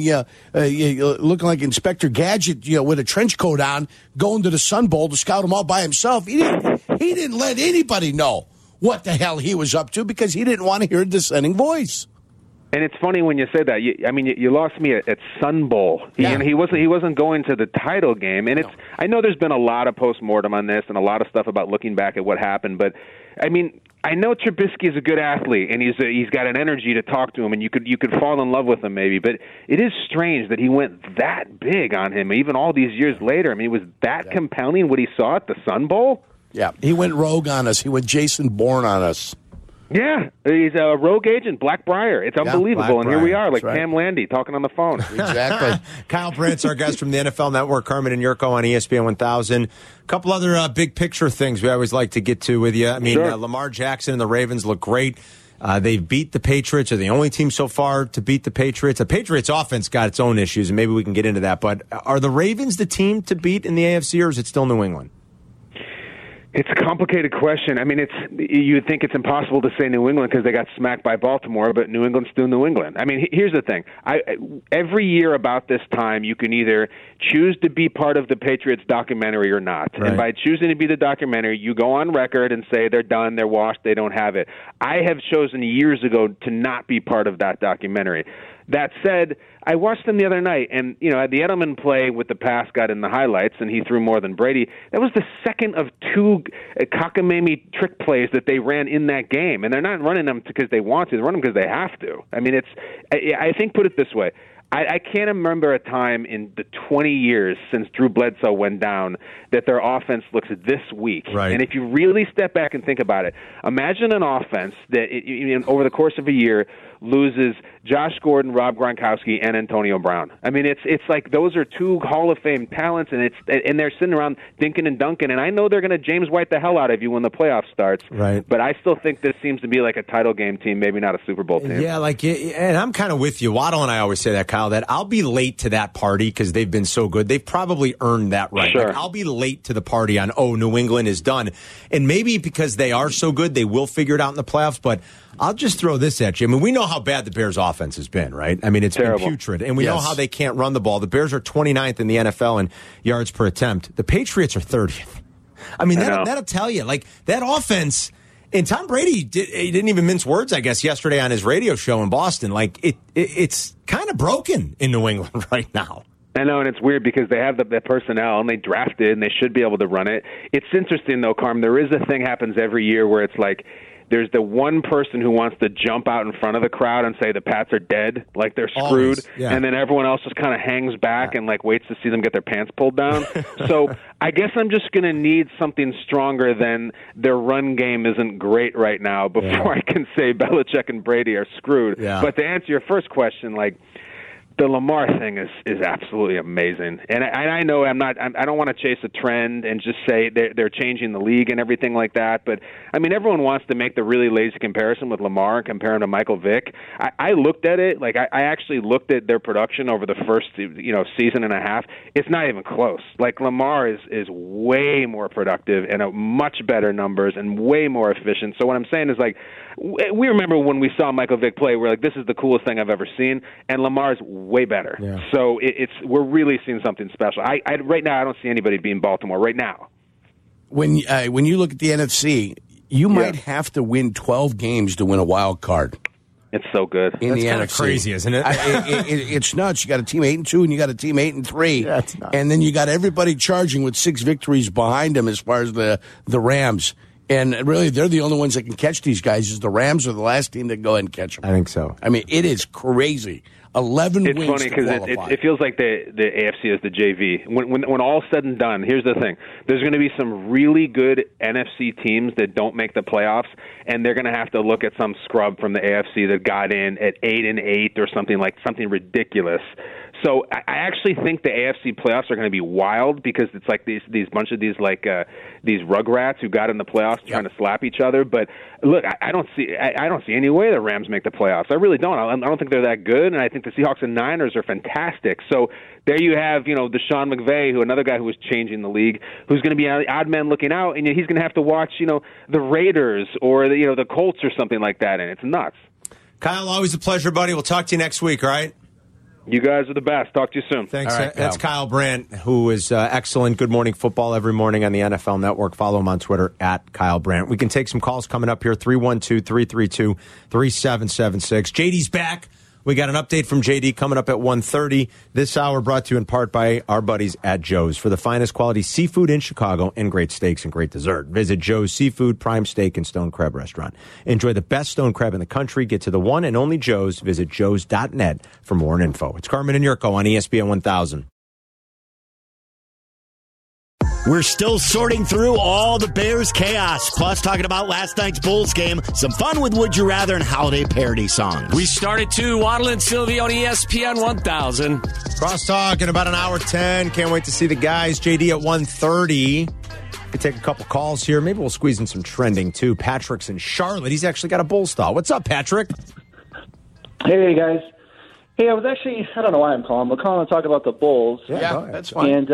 D: looking like Inspector Gadget, with a trench coat on, going to the Sun Bowl to scout them all by himself. He didn't let anybody know what the hell he was up to because he didn't want to hear a dissenting voice.
I: And it's funny when you say that. You lost me at Sun Bowl. He wasn't going to the title game. And I know there's been a lot of postmortem on this and a lot of stuff about looking back at what happened. But I mean, I know Trubisky is a good athlete and he's got an energy to talk to him, and you could fall in love with him maybe. But it is strange that he went that big on him even all these years later. I mean, was that compelling what he saw at the Sun Bowl?
D: Yeah, he went rogue on us. He went Jason Bourne on us.
I: Yeah, he's a rogue agent, Blackbriar. It's unbelievable, and here we are, like Pam Landy, talking on the phone.
D: Exactly.
C: Kyle Brantz, our guest from the NFL Network, Carmen and Yurko on ESPN 1000. A couple other big picture things we always like to get to with you. I mean, Lamar Jackson and the Ravens look great. They've beat the Patriots. They're the only team so far to beat the Patriots. The Patriots offense got its own issues, and maybe we can get into that. But are the Ravens the team to beat in the AFC, or is it still New England?
I: It's a complicated question. I mean, you think it's impossible to say New England because they got smacked by Baltimore, but New England's still New England. I mean, here's the thing. Every year about this time, you can either choose to be part of the Patriots documentary or not. Right. And by choosing to be the documentary, you go on record and say they're done, they're washed, they don't have it. I have chosen years ago to not be part of that documentary. That said, I watched them the other night, and the Edelman play with the pass got in the highlights, and he threw more than Brady. That was the second of two cockamamie trick plays that they ran in that game, and they're not running them because they want to; they're running them because they have to. I mean, I think, put it this way. I can't remember a time in the 20 years since Drew Bledsoe went down that their offense looks this weak.
C: Right.
I: And if you really step back and think about it, imagine an offense that over the course of a year loses Josh Gordon, Rob Gronkowski, and Antonio Brown. I mean, it's like those are two Hall of Fame talents, and they're sitting around thinking and dunking. And I know they're going to James White the hell out of you when the playoffs starts.
C: Right.
I: But I still think this seems to be like a title game team, maybe not a Super Bowl team.
C: Yeah, and I'm kind of with you. Waddle and I always say that, Kyle, that I'll be late to that party because they've been so good. They've probably earned that right.
I: Sure.
C: Like, I'll be late to the party on, New England is done. And maybe because they are so good, they will figure it out in the playoffs. But I'll just throw this at you. I mean, we know how bad the Bears' offense has been, right? I mean, it's
I: terrible.
C: Been putrid. And we know how they can't run the ball. The Bears are 29th in the NFL in yards per attempt. The Patriots are 30th. I mean, that'll tell you. Like, that offense, and Tom Brady, he didn't even mince words, I guess, yesterday on his radio show in Boston. Like, it's kind of broken in New England right now.
I: I know, and it's weird because they have the personnel, and they drafted, and they should be able to run it. It's interesting, though, Carm. There is a thing happens every year where it's like, there's the one person who wants to jump out in front of the crowd and say the Pats are dead, like they're screwed, and then everyone else just kind of hangs back and like waits to see them get their pants pulled down. So I guess I'm just going to need something stronger than their run game isn't great right now before I can say Belichick and Brady are screwed. But to answer your first question, like, the Lamar thing is absolutely amazing, and I know I don't want to chase a trend and just say they're changing the league and everything like that. But I mean, everyone wants to make the really lazy comparison with Lamar and compare him to Michael Vick. I looked at it, like I actually looked at their production over the first season and a half. It's not even close. Like Lamar is way more productive and a much better numbers and way more efficient. So what I'm saying is, like, we remember when we saw Michael Vick play, we're like, this is the coolest thing I've ever seen, and Lamar's way better. So we're really seeing something special. I right now I don't see anybody being Baltimore right now.
D: When you look at the NFC, you might have to win 12 games to win a wild card.
I: It's so good.
C: That's kind of crazy, isn't it?
D: It's nuts. You got a team 8-2, and you got a team 8-3, and then you got everybody charging with 6 victories behind them as far as the Rams. And really, they're the only ones that can catch these guys. Is the Rams are the last team that go ahead and catch them.
B: I think so.
D: I mean, it is crazy. 11 wins.
I: It's funny because it feels like the AFC is the JV. When all's said and done, here's the thing: there's going to be some really good NFC teams that don't make the playoffs, and they're going to have to look at some scrub from the AFC that got in at 8-8 or something ridiculous. So I actually think the AFC playoffs are going to be wild because it's like these bunch of these rugrats who got in the playoffs trying to slap each other. But look, I don't see any way the Rams make the playoffs. I really don't. I don't think they're that good, and I think the Seahawks and Niners are fantastic. So there you have, Deshaun McVay, another guy who was changing the league, who's going to be an odd man looking out, and he's going to have to watch, the Raiders or the Colts or something like that, and it's nuts.
C: Kyle, always a pleasure, buddy. We'll talk to you next week, all right?
I: You guys are the best. Talk to you soon.
C: Thanks.
D: All right,
C: that's Kyle Brandt, who is excellent. Good Morning Football every morning on the NFL Network. Follow him on Twitter at Kyle Brandt. We can take some calls coming up here, 312-332-3776. JD's back. We got an update from JD coming up at 1:30. This hour brought to you in part by our buddies at Joe's. For the finest quality seafood in Chicago and great steaks and great dessert, visit Joe's Seafood, Prime Steak, and Stone Crab Restaurant. Enjoy the best stone crab in the country. Get to the one and only Joe's. Visit joes.net for more info. It's Carmen and Yurko on ESPN 1000.
J: We're still sorting through all the Bears chaos, plus talking about last night's Bulls game, some fun with Would You Rather and holiday parody songs.
K: We started to Waddle and Sylvie on ESPN 1000.
C: Crosstalk in about an hour 10. Can't wait to see the guys. JD at 1:30. We take a couple calls here. Maybe we'll squeeze in some trending, too. Patrick's in Charlotte. He's actually got a Bulls style. What's up, Patrick?
L: Hey, guys. Hey, I was actually, I don't know why I'm calling. I'm calling to talk about the Bulls.
D: Yeah, that's fine.
L: And,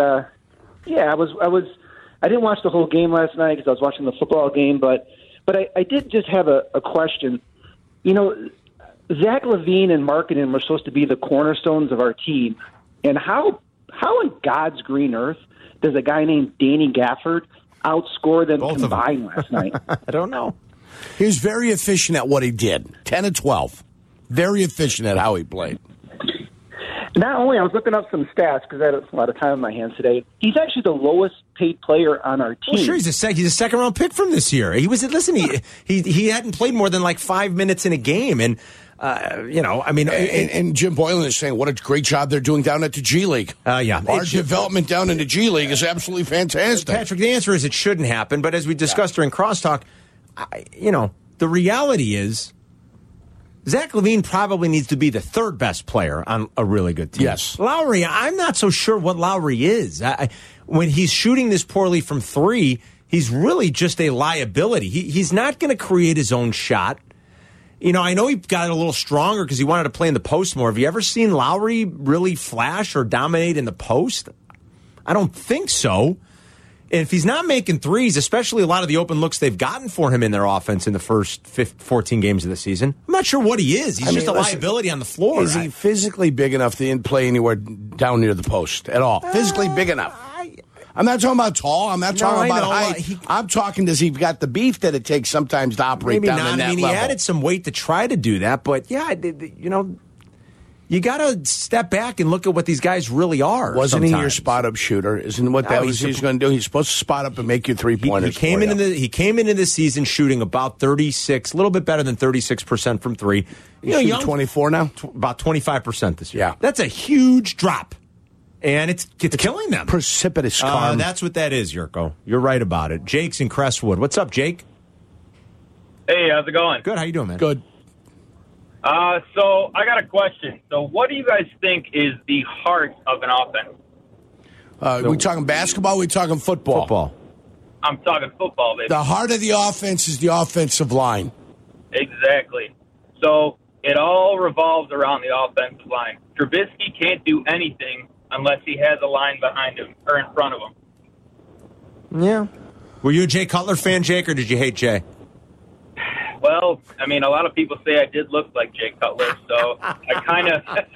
L: I didn't watch the whole game last night because I was watching the football game, but I did just have a question. Zach LaVine and marketing were supposed to be the cornerstones of our team, and how in God's green earth does a guy named Danny Gafford outscore them combined last night?
C: I don't know.
D: He was very efficient at what he did. 10 of 12. Very efficient at how he played.
L: Not only, I was looking up some stats because I had a lot of time on my hands today. He's actually the lowest paid player on our team.
C: Well, sure, he's a second round pick from this year. He was he hadn't played more than like 5 minutes in a game, and
D: and Jim Boylan is saying what a great job they're doing down at the G League. Our development down in the G League is absolutely fantastic.
C: Patrick, the answer is it shouldn't happen, but as we discussed during Crosstalk, the reality is, Zach LaVine probably needs to be the third best player on a really good team.
D: Yes.
C: Lowry, I'm not so sure what Lowry is. When he's shooting this poorly from three, he's really just a liability. He's not going to create his own shot. I know he got a little stronger because he wanted to play in the post more. Have you ever seen Lowry really flash or dominate in the post? I don't think so. And if he's not making threes, especially a lot of the open looks they've gotten for him in their offense in the first 14 games of the season, I'm not sure what he is. He's just a liability on the floor.
D: Is he physically big enough to play anywhere down near the post at all? Physically big enough. I'm not talking about tall. I'm not talking about height. I'm talking, does he got the beef that it takes sometimes to operate down in that level?
C: He added some weight to try to do that, but you you got to step back and look at what these guys really are.
D: Wasn't
C: sometimes.
D: he your spot up shooter? Isn't what that was he's going to do? He's supposed to spot up and make you 3-pointers.
C: He came into the season shooting about 36, a little bit better than 36% from three.
D: He's 24 now,
C: about 25% this year.
D: Yeah,
C: that's a huge drop, and it's killing them.
D: Precipitous karma.
C: That's what that is, Yurko. You're right about it. Jake's in Crestwood. What's up, Jake?
M: Hey, how's it going?
C: Good. How you doing, man?
D: Good.
M: So I got a question. So what do you guys think is the heart of an offense?
D: We talking basketball? We talking football?
C: Football.
M: I'm talking football, baby.
D: The heart of the offense is the offensive line.
M: Exactly. So it all revolves around the offensive line. Trubisky can't do anything unless he has a line behind him or in front of him.
C: Yeah. Were you a Jay Cutler fan, Jake, or did you hate Jay?
M: Well, I mean, a lot of people say I did look like Jay Cutler, so I kind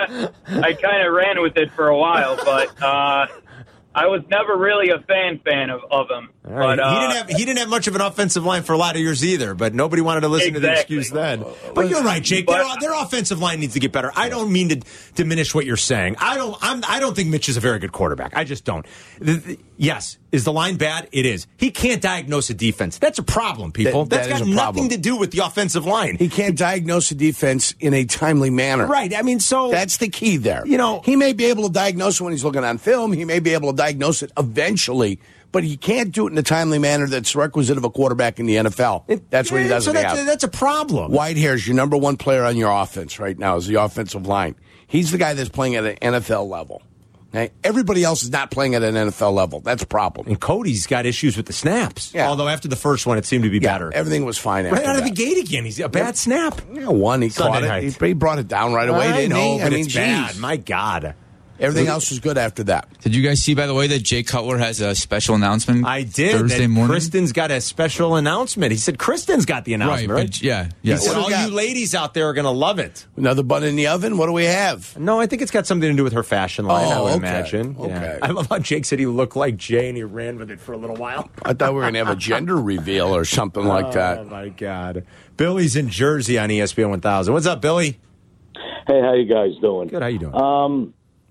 M: of ran with it for a while, but I was never really a fan of him.
C: Right.
M: But
C: he didn't have much of an offensive line for a lot of years either, but nobody wanted to listen to the excuse then. But you're right, Jake. Their offensive line needs to get better. I don't mean to diminish what you're saying. I don't think Mitch is a very good quarterback. I just don't. Yes, is the line bad? It is. He can't diagnose a defense. That's a problem, people. That's got nothing to do with the offensive line.
D: He can't diagnose a defense in a timely manner.
C: Right. I mean, so
D: that's the key there. He may be able to diagnose it when he's looking on film. He may be able to diagnose it eventually, but he can't do it in a timely manner that's requisite of a quarterback in the NFL. That's what he doesn't have.
C: That's a problem.
D: Whitehair's your number one player on your offense right now is the offensive line. He's the guy that's playing at an NFL level. Okay? Everybody else is not playing at an NFL level. That's a problem.
C: And Cody's got issues with the snaps.
D: Yeah.
C: Although after the first one, it seemed to be better.
D: Everything was fine after
C: right out of
D: that.
C: the gate again. He's a bad snap.
D: Yeah, one, he
C: Sunday
D: caught it.
C: night.
D: He brought it down right away, didn't he?
C: But
D: I mean,
C: it's bad. My God.
D: Everything else was good after that.
F: Did you guys see, by the way, that Jay Cutler has a special announcement?
C: I did.
F: Thursday morning.
C: Kristen's got a special announcement. He said Kristen's got the announcement, right?
F: But yeah.
C: He said all you ladies out there are going to love it.
D: Another bun in the oven? What do we have?
C: No, I think it's got something to do with her fashion line, I would
D: okay.
C: imagine.
D: Okay.
C: Yeah. I love how Jake said he looked like Jay and he ran with it for a little while.
D: I thought we were going to have a gender reveal or something like that.
C: Oh, my God. Billy's in Jersey on ESPN 1000. What's up, Billy?
N: Hey, how you guys doing?
C: Good. How you doing?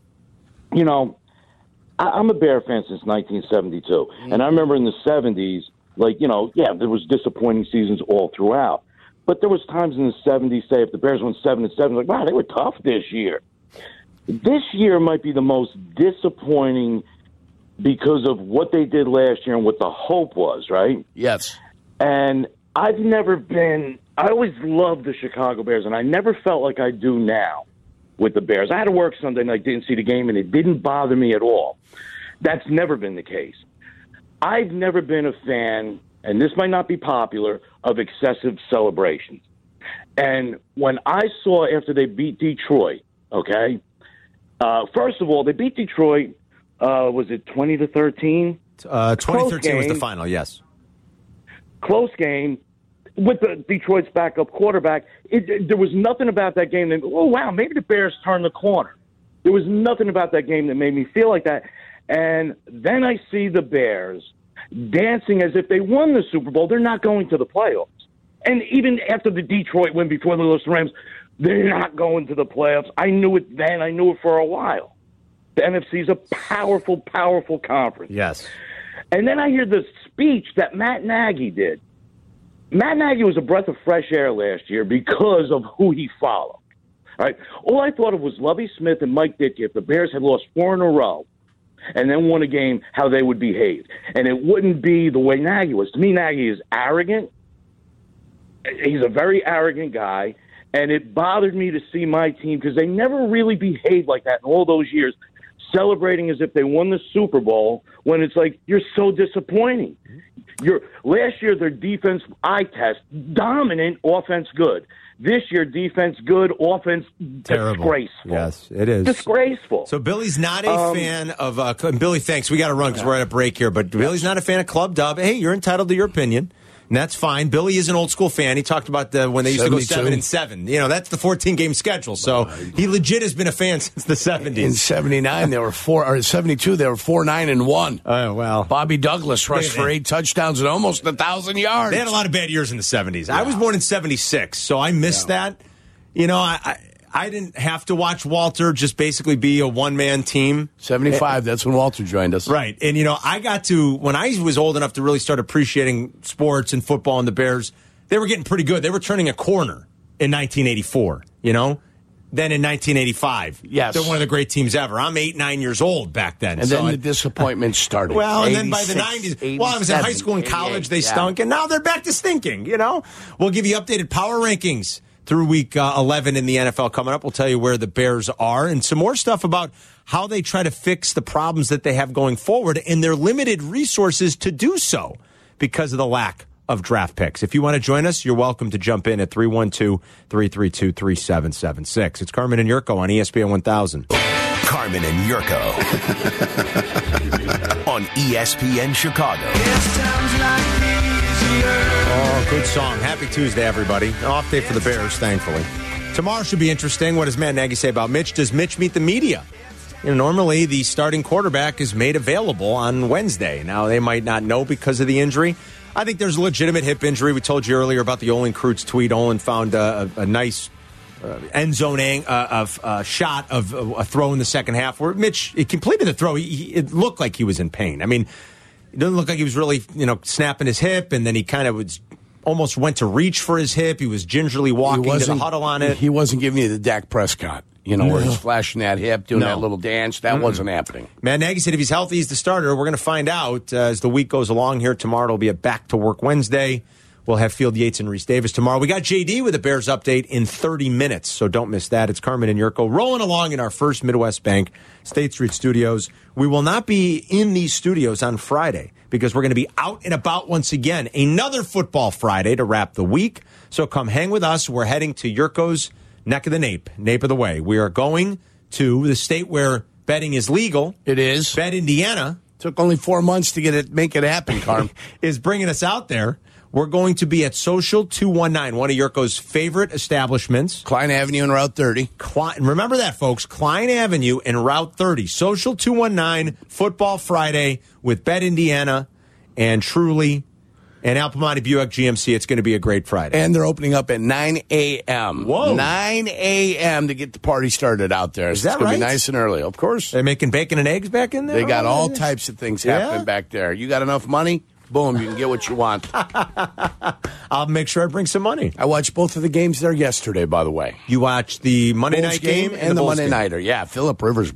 N: I'm a Bear fan since 1972. And I remember in the 70s, there was disappointing seasons all throughout. But there was times in the 70s, say, if the Bears went 7-7, like, wow, they were tough this year. This year might be the most disappointing because of what they did last year and what the hope was, right?
D: Yes.
N: And I always loved the Chicago Bears, and I never felt like I do now with the Bears. I had to work Sunday night, didn't see the game, and it didn't bother me at all. That's never been the case. I've never been a fan, and this might not be popular, of excessive celebrations. And when I saw after they beat Detroit, okay, first of all, they beat Detroit, was it 20-13?
C: 2013 was the final, yes.
N: Close game. With the Detroit's backup quarterback, there was nothing about that game that, oh, wow, maybe the Bears turned the corner. There was nothing about that game that made me feel like that. And then I see the Bears dancing as if they won the Super Bowl. They're not going to the playoffs. And even after the Detroit win before they lost the Rams, they're not going to the playoffs. I knew it then. I knew it for a while. The NFC is a powerful, powerful conference.
C: Yes.
N: And then I hear the speech that Matt Nagy did. Matt Nagy was a breath of fresh air last year because of who he followed. All right. All I thought of was Lovie Smith and Mike Ditka. If the Bears had lost 4 in a row and then won a game, how they would behave. And it wouldn't be the way Nagy was. To me, Nagy is arrogant. He's a very arrogant guy. And it bothered me to see my team because they never really behaved like that in all those years, celebrating as if they won the Super Bowl when it's like, you're so disappointing. Last year, their defense, eye test, dominant, offense good. This year, defense good, offense
C: terrible.
N: Disgraceful.
C: Yes, it is.
N: Disgraceful.
C: So Billy's not a fan of and Billy, thanks. We got to run because we're at a break here. But Billy's not a fan of Club Dub. Hey, you're entitled to your opinion. And that's fine. Billy is an old school fan. He talked about when they used 72. To go 7-7. That's the 14-game schedule. So he legit has been a fan since the 70s.
D: In 79, they were 72, they were 4-9-1.
C: Oh, well.
D: Bobby Douglas rushed for 8 touchdowns and almost 1,000 yards.
C: They had a lot of bad years in the 70s. Yeah. I was born in 76, so I missed that. I didn't have to watch Walter just basically be a one-man team.
D: 75, that's when Walter joined us.
C: Right. And, I got to, when I was old enough to really start appreciating sports and football and the Bears, they were getting pretty good. They were turning a corner in 1984, Then in 1985,
D: yes,
C: they're one of the great teams ever. I'm 8, 9 years old back then.
D: And then the disappointment started.
C: Well, and then by the 90s, I was in high school and college, they stunk, and now they're back to stinking, We'll give you updated power rankings through week 11 in the NFL coming up. We'll tell you where the Bears are and some more stuff about how they try to fix the problems that they have going forward and their limited resources to do so because of the lack of draft picks. If you want to join us, you're welcome to jump in at 312-332-3776. It's Carmen and Yurko on ESPN 1000.
A: Carmen and Yurko on ESPN Chicago.
C: Oh, good song. Happy Tuesday, everybody. An off day for the Bears, thankfully. Tomorrow should be interesting. What does Matt Nagy say about Mitch? Does Mitch meet the media? Normally the starting quarterback is made available on Wednesday. Now, they might not know because of the injury. I think there's a legitimate hip injury. We told you earlier about the Olin Kreutz tweet. Olin found a nice end zone shot of a throw in the second half where Mitch completed the throw. It looked like he was in pain. I mean, it doesn't look like he was really, snapping his hip, and then he kind of almost went to reach for his hip. He was gingerly walking to the huddle on it.
D: He wasn't giving you the Dak Prescott. Where he's flashing that hip, doing that little dance. That wasn't happening.
C: Matt Nagy said if he's healthy, he's the starter. We're going to find out as the week goes along here. Tomorrow it'll be a back-to-work Wednesday. We'll have Field Yates and Reese Davis tomorrow. We got JD with a Bears update in 30 minutes, so don't miss that. It's Carmen and Yurko rolling along in our first Midwest Bank State Street studios. We will not be in these studios on Friday because we're going to be out and about once again. Another Football Friday to wrap the week. So come hang with us. We're heading to Yurko's neck of the nape of the way. We are going to the state where betting is legal.
D: It is.
C: Bet Indiana.
D: Took only 4 months to make it happen, Carm.
C: Is bringing us out there. We're going to be at Social 219, one of Yurko's favorite establishments.
D: Klein Avenue and Route 30.
C: Remember that, folks. Klein Avenue and Route 30. Social 219, Football Friday with Bet Indiana and Truly and Al Piemonte Buick GMC. It's going to be a great Friday.
D: And they're opening up at 9 a.m.
C: Whoa.
D: 9 a.m. to get the party started out there.
C: Is that
D: it's going
C: right?
D: to be nice and early, of course.
C: They're making bacon and eggs back in there?
D: They got all types of things happening back there. You got enough money? Boom, you can get what you want.
C: I'll make sure I bring some money.
D: I watched both of the games there yesterday, by the way.
C: You watched the Monday night game
D: and the Monday nighter. Yeah, Phillip Rivers.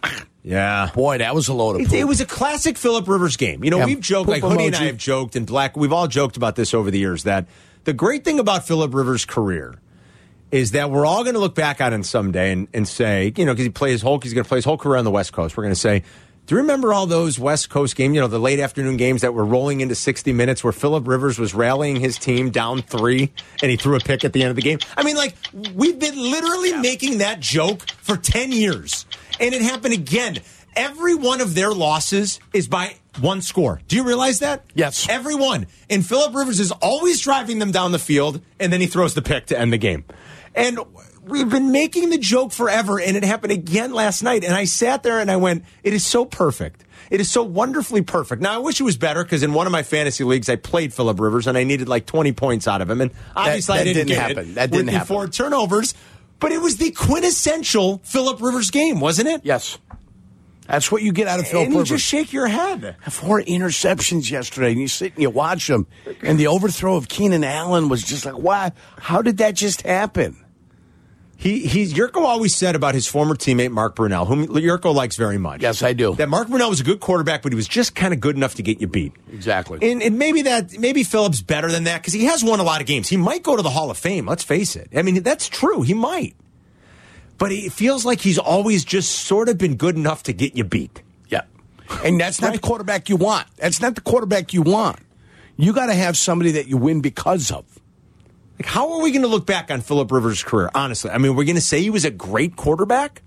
C: Yeah.
D: Boy, that was a load of poop.
C: It was a classic Phillip Rivers game. We've joked, like Hoodie and I have joked, and Black, we've all joked about this over the years, that the great thing about Phillip Rivers' career is that we're all going to look back on it someday and say, because he's going to play his whole career on the West Coast. We're going to say, do you remember all those West Coast games, the late afternoon games that were rolling into 60 minutes where Phillip Rivers was rallying his team down 3 and he threw a pick at the end of the game? I mean, we've been literally making that joke for 10 years. And it happened again. Every one of their losses is by one score. Do you realize that?
D: Yes.
C: Every one. And Phillip Rivers is always driving them down the field, and then he throws the pick to end the game. And we've been making the joke forever, and it happened again last night. And I sat there and I went, it is so perfect. It is so wonderfully perfect. Now, I wish it was better because in one of my fantasy leagues, I played Phillip Rivers, and I needed 20 points out of him. And obviously, I didn't get
D: happen.
C: it.
D: That didn't happen.
C: 4 turnovers. But it was the quintessential Phillip Rivers game, wasn't it?
D: Yes. That's what you get out of Phillip
C: Rivers.
D: Rivers.
C: You just shake your head.
D: 4 interceptions yesterday, and you sit and you watch them. And the overthrow of Keenan Allen was just like, wow, how did that just happen?
C: Yurko always said about his former teammate, Mark Brunell, whom Yurko likes very much.
D: Yes, I do.
C: That Mark Brunell was a good quarterback, but he was just kind of good enough to get you beat.
D: Exactly.
C: And maybe Phillip's better than that because he has won a lot of games. He might go to the Hall of Fame, let's face it. I mean, that's true. He might. But it feels like he's always just sort of been good enough to get you beat.
D: Yeah. And that's not the quarterback you want. That's not the quarterback you want. You got to have somebody that you win because of.
C: How are we going to look back on Phillip Rivers' career, honestly? I mean, we're going to say he was a great quarterback?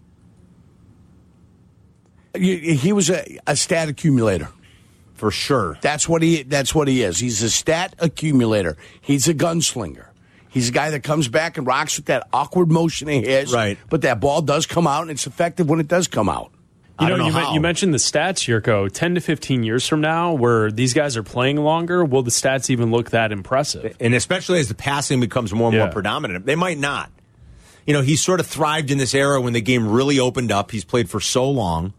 D: He was a stat accumulator.
C: For sure.
D: That's what he is. He's a stat accumulator. He's a gunslinger. He's a guy that comes back and rocks with that awkward motion of his.
C: Right.
D: But that ball does come out, and it's effective when it does come out.
G: You mentioned the stats, Yurko. 10 to 15 years from now, where these guys are playing longer, will the stats even look that impressive?
C: And especially as the passing becomes more and more predominant. They might not. He's sort of thrived in this era when the game really opened up. He's played for so long.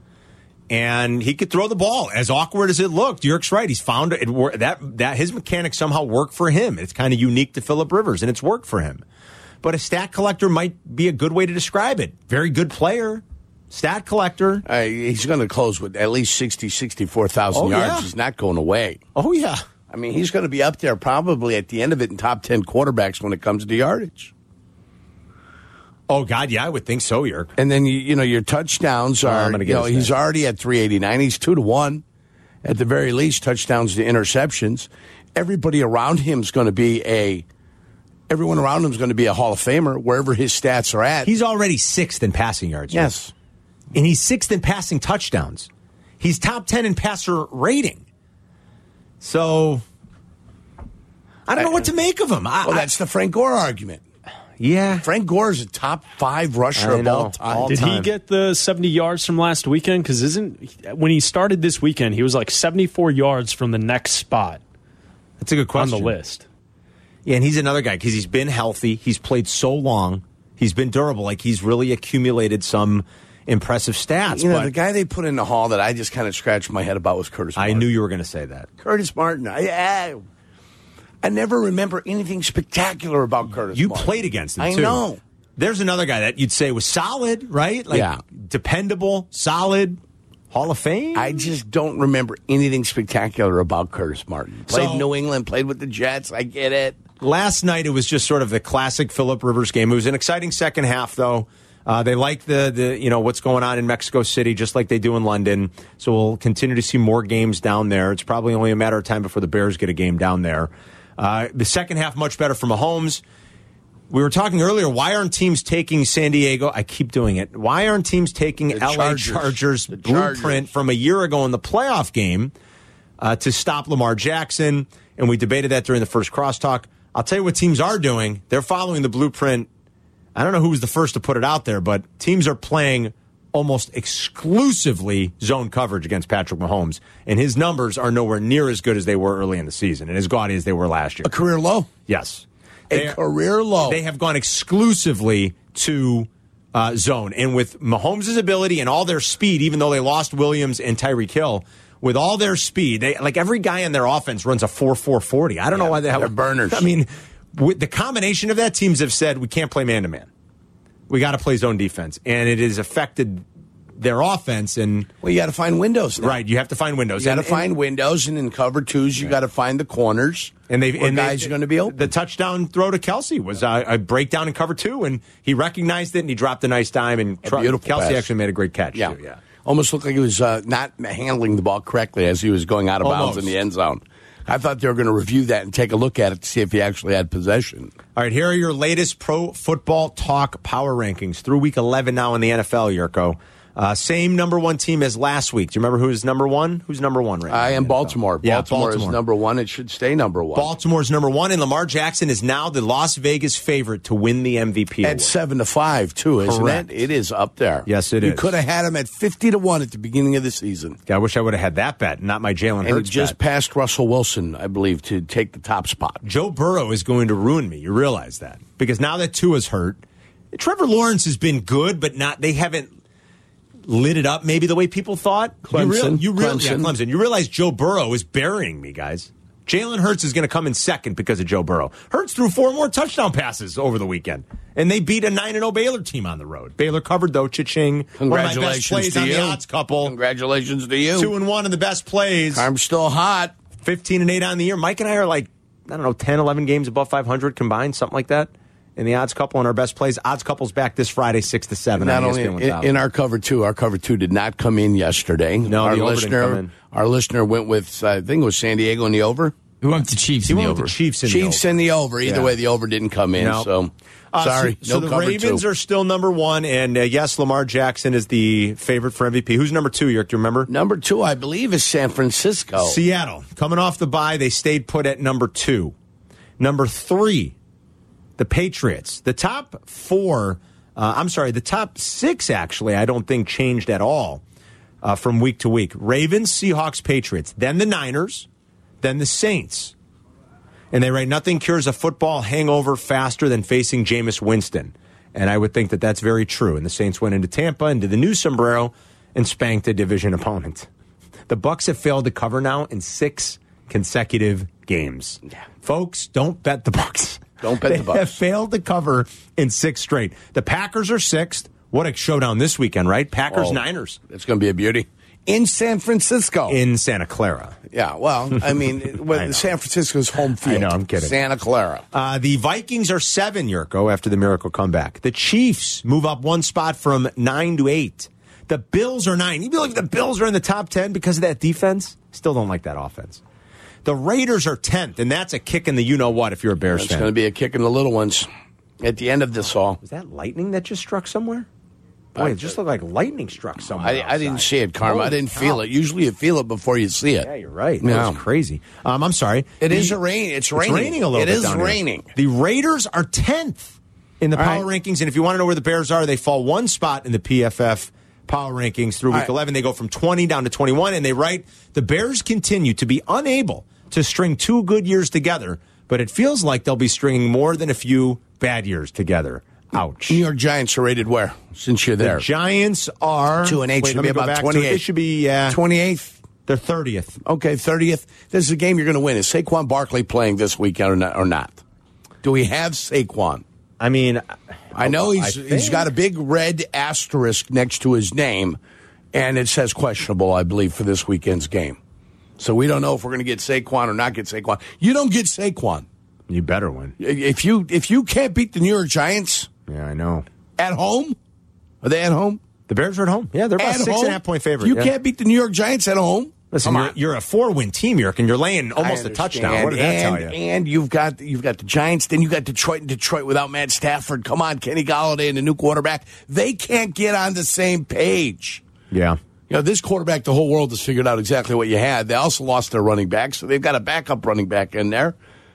C: And he could throw the ball, as awkward as it looked. Yerk's right. He's found it that his mechanics somehow work for him. It's kind of unique to Phillip Rivers, and it's worked for him. But a stat collector might be a good way to describe it. Very good player, stat collector.
D: He's going to close with at least 64,000 yards.
C: Yeah.
D: He's not going away.
C: Oh, yeah.
D: I mean, he's going to be up there probably at the end of it in top 10 quarterbacks when it comes to yardage.
C: Oh, God, yeah, I would think so, Yerk.
D: And then, your touchdowns are, he's already at 389. He's 2-1. At the very least, touchdowns to interceptions. Everybody around him is going to be everyone around him is going to be a Hall of Famer wherever his stats are at.
C: He's already 6th in passing yards.
D: Yes.
C: And he's 6th in passing touchdowns. He's top 10 in passer rating. So, I don't know what to make of him.
D: That's the Frank Gore argument.
C: Yeah.
D: Frank Gore is a top 5 rusher of all time.
G: Did he get the 70 yards from last weekend? Because when he started this weekend, he was like 74 yards from the next spot.
C: That's a good question.
G: On the list.
C: Yeah, and he's another guy because he's been healthy. He's played so long. He's been durable. Like, he's really accumulated some impressive stats.
D: The guy they put in the Hall that I just kind of scratched my head about was Curtis Martin.
C: I knew you were going to say that.
D: Curtis Martin. I never remember anything spectacular about Curtis
C: You
D: Martin.
C: played against him,
D: I
C: too.
D: know.
C: There's another guy that you'd say was solid, right? Dependable, solid, Hall of Fame.
D: I just don't remember anything spectacular about Curtis Martin. Played in New England, played with the Jets. I get it.
C: Last night, it was just sort of the classic Phillip Rivers game. It was an exciting second half, though. They like the what's going on in Mexico City, just like they do in London. So we'll continue to see more games down there. It's probably only a matter of time before the Bears get a game down there. The second half, much better for Mahomes. We were talking earlier, why aren't teams taking San Diego? I keep doing it. Why aren't teams taking LA Chargers blueprint from a year ago in the playoff game to stop Lamar Jackson? And we debated that during the first crosstalk. I'll tell you what teams are doing. They're following the blueprint. I don't know who was the first to put it out there, but teams are playing almost exclusively zone coverage against Patrick Mahomes, and his numbers are nowhere near as good as they were early in the season and as gaudy as they were last year.
D: A career low?
C: Yes.
D: Career low.
C: They have gone exclusively to zone, and with Mahomes' ability and all their speed, even though they lost Williams and Tyreek Hill, with all their speed, every guy in their offense runs a 4.40. I don't know why they have
D: burners.
C: I mean, with the combination of that, teams have said we can't play man-to-man. We got to play zone defense, and it has affected their offense. And
D: you got to find windows now.
C: Right, you have to find windows.
D: You got to find windows, and in cover twos, you got to find the corners.
C: And
D: guys are going to be open.
C: The touchdown throw to Kelsey was a breakdown in cover two, and he recognized it, and he dropped a nice dime, and
D: beautiful
C: Kelsey
D: pass.
C: actually made a great catch.
D: Yeah.
C: Too, yeah.
D: Almost looked like he was not handling the ball correctly as he was going out of bounds
C: Almost.
D: in the end zone. I thought they were going to review that and take a look at it to see if he actually had possession.
C: All right, here are your latest Pro Football Talk power rankings through Week 11 now in the NFL, Yurko. Same number one team as last week. Do you remember who's number one? Who's number one right now?
D: I am Baltimore.
C: Yeah,
D: Baltimore is number one. It should stay number one.
C: Baltimore's number one, and Lamar Jackson is now the Las Vegas favorite to win the MVP
D: at
C: award.
D: 7-5, too, isn't
C: Correct.
D: it? It is up there.
C: Yes, it
D: you
C: is.
D: You could have had him at 50-1 at the beginning of the season.
C: I wish I would have had that bet, not my Jalen Hurts
D: And he just
C: bet.
D: passed Russell Wilson, I believe, to take the top spot.
C: Joe Burrow is going to ruin me. You realize that. Because now that Tua's hurt, Trevor Lawrence has been good, but they haven't lit it up maybe the way people thought.
D: Clemson.
C: Clemson. You realize Joe Burrow is burying me, guys. Jalen Hurts is going to come in second because of Joe Burrow. Hurts threw 4 more touchdown passes over the weekend, and they beat a 9-0 Baylor team on the road. Baylor covered, though. Cha-ching.
D: Congratulations
C: one of my best plays
D: to
C: on
D: you.
C: the odds couple.
D: Congratulations to you.
C: 2-1 in the best plays.
D: I'm still hot.
C: 15-8 on the year. Mike and I are 10, 11 games above 500 combined, something like that. In the odds couple and our best plays. Odds couple's back this Friday, 6 to 7.
D: Not only in our cover two. Our cover two did not come in yesterday.
C: No,
D: our
C: the over didn't come in.
D: Our listener went with, I think it was San Diego in the over.
F: Who went to Chiefs in the over?
C: Chiefs
D: in the over. Either
C: Yeah.
D: way, the over didn't come in.
C: No.
D: So, sorry.
C: So
D: no
C: the
D: cover
C: Ravens
D: two.
C: are still number one, and yes, Lamar Jackson is the favorite for MVP. Who's number two, Yerk? Do you remember?
D: Number two, I believe, is San Francisco.
C: Seattle. Coming off the bye, they stayed put at number 2. Number 3, the Patriots. The top 4, the top 6, actually, I don't think changed at all from week to week. Ravens, Seahawks, Patriots. Then the Niners. Then the Saints. And they write, nothing cures a football hangover faster than facing Jameis Winston. And I would think that that's very true. And the Saints went into Tampa, into the new sombrero, and spanked a division opponent. The Bucs have failed to cover now in 6 consecutive games. Yeah. Folks, don't bet the Bucs.
D: Don't bet the Bucs.
C: They have failed to cover in 6 straight. The Packers are 6th. What a showdown this weekend, right? Packers-Niners.
D: It's going to be a beauty. In San Francisco.
C: In Santa Clara.
D: Yeah, well, I mean, San Francisco's home field.
C: I know, I'm kidding.
D: Santa Clara.
C: The Vikings are 7, Yurko, after the miracle comeback. The Chiefs move up 1 spot from 9 to 8. The Bills are 9. You believe the Bills are in the top 10 because of that defense? Still don't like that offense. The Raiders are 10th, and that's a kick in the you-know-what if you're a Bears fan.
D: It's going to be a kick in the little ones at the end of this all.
C: Was that lightning that just struck somewhere? Boy, it just looked like lightning struck somewhere.
D: I didn't see it, Karma. I didn't feel it. Usually you feel it before you see it.
C: Yeah, you're right. That was crazy. I'm sorry.
D: It's raining. It's raining
C: a little bit.
D: It is raining.
C: The Raiders are 10th in the power rankings, and if you want to know where the Bears are, they fall 1 spot in the PFF power rankings through week 11. They go from 20 down to 21, and they write, the Bears continue to be unable to string 2 good years together, but it feels like they'll be stringing more than a few bad years together. Ouch.
D: New York Giants are rated where, since you're there?
C: The Giants are
D: 2-8. Should be about 28.
C: It should be
D: 28th.
C: They're 30th.
D: Okay, 30th. This is a game you're going to win. Is Saquon Barkley playing this weekend or not? Do we have Saquon?
C: I mean,
D: I know he's got a big red asterisk next to his name, and it says questionable, I believe, for this weekend's game. So we don't know if we're going to get Saquon or not get Saquon. You don't get Saquon.
C: You better win.
D: If you can't beat the New York Giants.
C: Yeah, I know.
D: At home? Are they at home?
C: The Bears are at home. Yeah, they're about 6.5 point favorite.
D: You can't beat the New York Giants at home?
C: Listen, you're a 4-win team, York, and you're laying almost a touchdown. What did that tell you?
D: And you've got the Giants, then you got Detroit without Matt Stafford. Come on, Kenny Golladay and the new quarterback. They can't get on the same page.
C: Yeah.
D: You know, this quarterback, the whole world has figured out exactly what you had. They also lost their running back, so they've got a backup running back in there.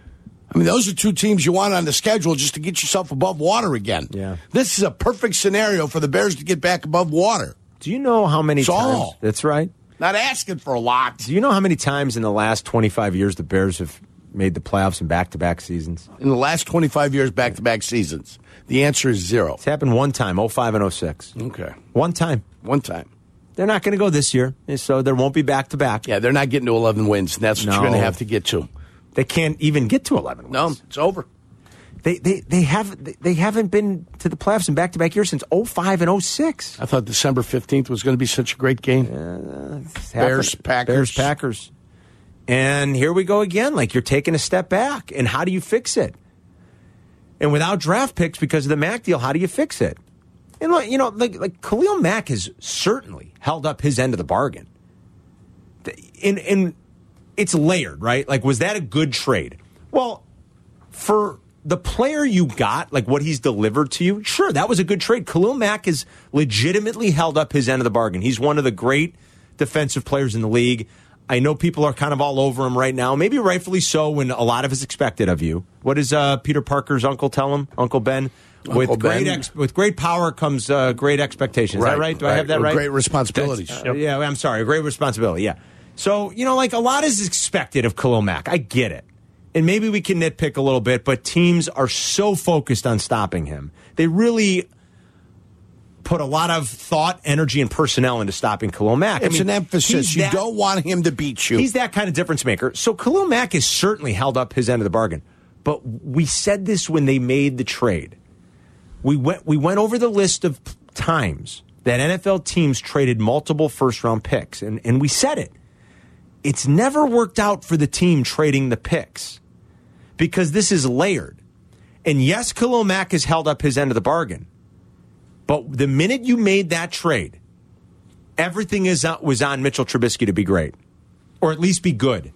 D: I mean, those are 2 teams you want on the schedule just to get yourself above water again.
C: Yeah.
D: This is a perfect scenario for the Bears to get back above water.
C: Do you know how many times? That's right.
D: Not asking for a lot.
C: Do you know how many times in the last 25 years the Bears have made the playoffs in back-to-back seasons?
D: In the last 25 years, back-to-back seasons. The answer is 0.
C: It's happened one time, 05 and 06.
D: Okay.
C: One time. They're not going to go this year, so there won't be back-to-back.
D: Yeah, they're not getting to 11 wins. And that's what you're going to have to get to.
C: They can't even get to 11 wins.
D: No, it's over.
C: They haven't been to the playoffs in back-to-back years since 05 and 06.
D: I thought December 15th was going to be such a great game.
C: Bears-Packers. And here we go again. Like, you're taking a step back. And how do you fix it? And without draft picks because of the Mack deal, how do you fix it? And, like Khalil Mack has certainly held up his end of the bargain. And it's layered, right? Like, was that a good trade? Well, for the player you got, like what he's delivered to you, sure, that was a good trade. Khalil Mack has legitimately held up his end of the bargain. He's one of the great defensive players in the league. I know people are kind of all over him right now, maybe rightfully so when a lot of is expected of you. What does Peter Parker's uncle tell him, Uncle Ben? With great power comes great expectations. Is that right? Do I have that right?
D: Great responsibilities.
C: Yeah, I'm sorry. Great responsibility, yeah. So, like a lot is expected of Khalil Mack. I get it. And maybe we can nitpick a little bit, but teams are so focused on stopping him. They really put a lot of thought, energy, and personnel into stopping Khalil Mack.
D: It's an emphasis. You don't want him to beat you.
C: He's that kind of difference maker. So Khalil Mack has certainly held up his end of the bargain. But we said this when they made the trade. We went over the list of times that NFL teams traded multiple first-round picks, and we said it. It's never worked out for the team trading the picks because this is layered. And yes, Khalil Mack has held up his end of the bargain. But the minute you made that trade, everything was on Mitchell Trubisky to be great, or at least be good.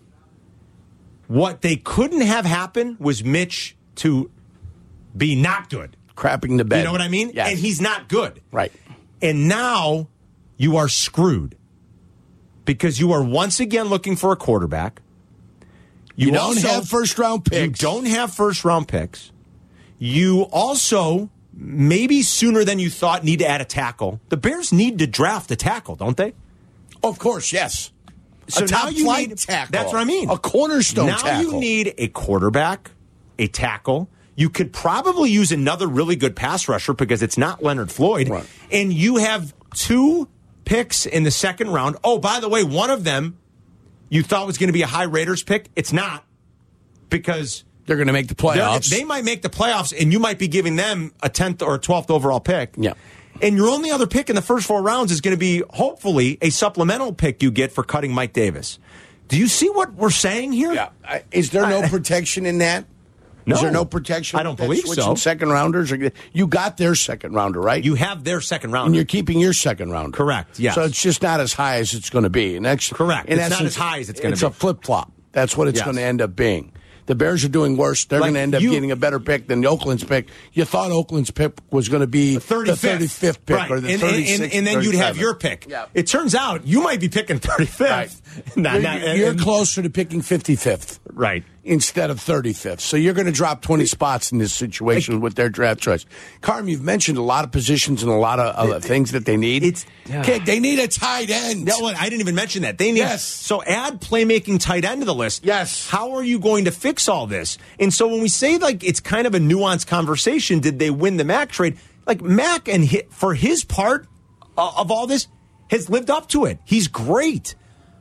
C: What they couldn't have happened was Mitch to be not good.
D: Crapping the bed.
C: You know what I mean?
D: Yes.
C: And he's not good.
D: Right.
C: And now you are screwed because you are once again looking for a quarterback.
D: You don't have first-round picks.
C: You don't have first-round picks. You also, maybe sooner than you thought, need to add a tackle. The Bears need to draft a tackle, don't they?
D: Of course, yes.
C: So now you need
D: tackle.
C: That's what I mean.
D: A cornerstone
C: now
D: tackle.
C: Now you need a quarterback, a tackle. You could probably use another really good pass rusher because it's not Leonard Floyd. Right. And you have 2 picks in the second round. Oh, by the way, one of them you thought was going to be a high Raiders pick. It's not, because
D: they're going to make the playoffs.
C: They might make the playoffs, and you might be giving them a 10th or 12th overall pick.
D: Yeah.
C: And your only other pick in the first 4 rounds is going to be, hopefully, a supplemental pick you get for cutting Mike Davis. Do you see what we're saying here?
D: Yeah. Is there no protection in that?
C: No.
D: Is there no protection?
C: I don't believe so.
D: Second rounders? You got their second rounder, right?
C: You have their second rounder.
D: And you're keeping your second rounder.
C: Correct, yes.
D: So it's just not as high as it's going to be. And that's,
C: correct. It's not as high as it's going to be.
D: It's a flip-flop. That's what it's going to end up being. The Bears are doing worse. They're going to end up getting a better pick than Oakland's pick. You thought Oakland's pick was going to be the 35th pick,
C: right,
D: or the 36th.
C: And then you'd have your pick.
D: Yeah.
C: It turns out you might be picking 35th.
D: Right. You're closer to picking 55th.
C: Right.
D: Instead of 35th. So you're going to drop 20 spots in this situation with their draft choice. Carm, you've mentioned a lot of positions and a lot of things that they need. They need a tight end.
C: No, I didn't even mention that. They need, so add playmaking tight end to the list.
D: Yes.
C: How are you going to fix all this? And so when we say like it's kind of a nuanced conversation, did they win the Mack trade? Like Mack, for his part of all this, has lived up to it. He's great.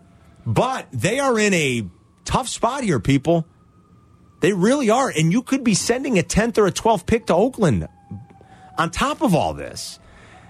C: But they are in a tough spot here, people. They really are. And you could be sending a 10th or a 12th pick to Oakland on top of all this.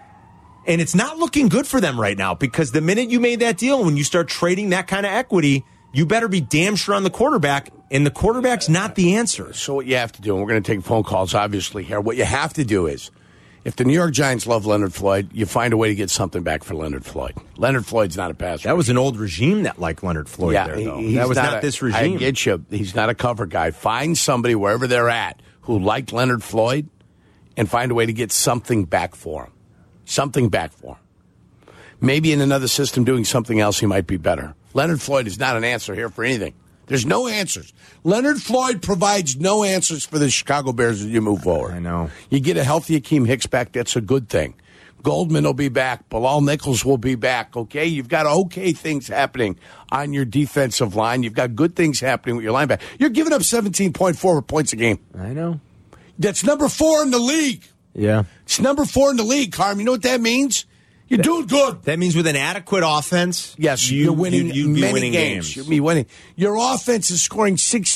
C: And it's not looking good for them right now, because the minute you made that deal, when you start trading that kind of equity, you better be damn sure on the quarterback, and the quarterback's not the answer.
D: So what you have to do, and we're going to take phone calls obviously here, what you have to do is, if the New York Giants love Leonard Floyd, you find a way to get something back for Leonard Floyd. Leonard Floyd's not a passer.
C: That was an old regime that liked Leonard Floyd there, though. That was not this regime.
D: I get you. He's not a cover guy. Find somebody wherever they're at who liked Leonard Floyd and find a way to get something back for him. Something back for him. Maybe in another system doing something else, he might be better. Leonard Floyd is not an answer here for anything. There's no answers. Leonard Floyd provides no answers for the Chicago Bears as you move forward.
C: I know.
D: You get a healthy Akeem Hicks back, that's a good thing. Goldman will be back. Bilal Nichols will be back, okay? You've got okay things happening on your defensive line. You've got good things happening with your linebacker. You're giving up 17.4 points a game.
C: I know.
D: That's number 4 in the league.
C: Yeah.
D: It's number 4 in the league, Carm. You know what that means? You're doing good.
C: That means with an adequate offense,
D: yes, you're winning many games. You'll be winning. Your offense is scoring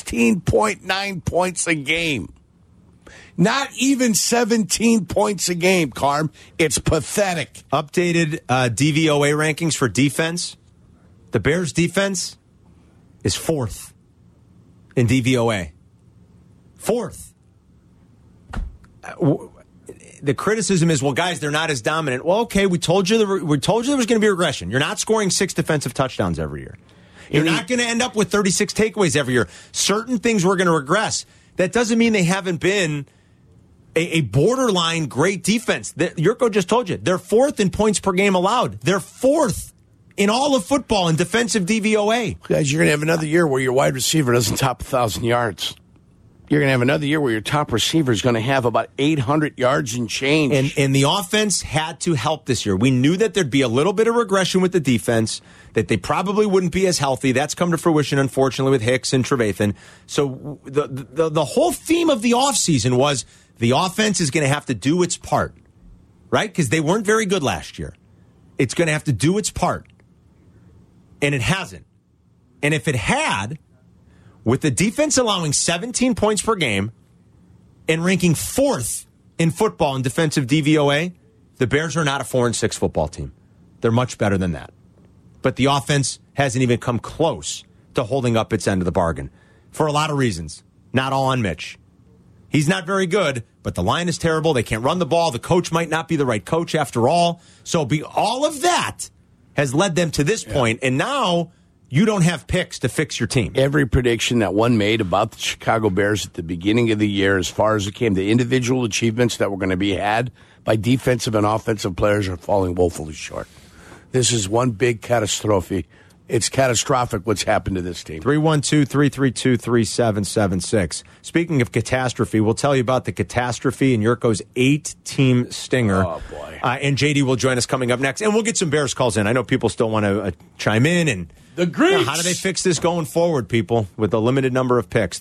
D: 16.9 points a game. Not even 17 points a game, Carm. It's pathetic.
C: Updated DVOA rankings for defense. The Bears' defense is 4th in DVOA. 4th. The criticism is, well, guys, they're not as dominant. Well, okay, we told you there was going to be regression. You're not scoring 6 defensive touchdowns every year. You're not going to end up with 36 takeaways every year. Certain things were going to regress. That doesn't mean they haven't been a borderline great defense. Yurko just told you, they're 4th in points per game allowed. They're 4th in all of football in defensive DVOA.
D: Guys, you're going to have another year where your wide receiver doesn't top 1,000 yards. You're going to have another year where your top receiver is going to have about 800 yards and change.
C: And the offense had to help this year. We knew that there'd be a little bit of regression with the defense, that they probably wouldn't be as healthy. That's come to fruition, unfortunately, with Hicks and Trevathan. So the whole theme of the offseason was the offense is going to have to do its part, right? Because they weren't very good last year. It's going to have to do its part. And it hasn't. And if it had, with the defense allowing 17 points per game and ranking 4th in football in defensive DVOA, the Bears are not a 4-6 football team. They're much better than that. But the offense hasn't even come close to holding up its end of the bargain for a lot of reasons. Not all on Mitch. He's not very good, but the line is terrible. They can't run the ball. The coach might not be the right coach after all. So all of that has led them to this point, and now you don't have picks to fix your team.
D: Every prediction that one made about the Chicago Bears at the beginning of the year, as far as it came to individual achievements that were going to be had by defensive and offensive players, are falling woefully short. This is one big catastrophe. It's catastrophic what's happened to this team.
C: 312-332-3776. Speaking of catastrophe, we'll tell you about the catastrophe in Yurko's 8-team stinger.
D: Oh, boy.
C: And JD will join us coming up next. And we'll get some Bears calls in. I know people still want to chime in and
D: The Greeks.
C: Now, how do they fix this going forward, people, with a limited number of picks?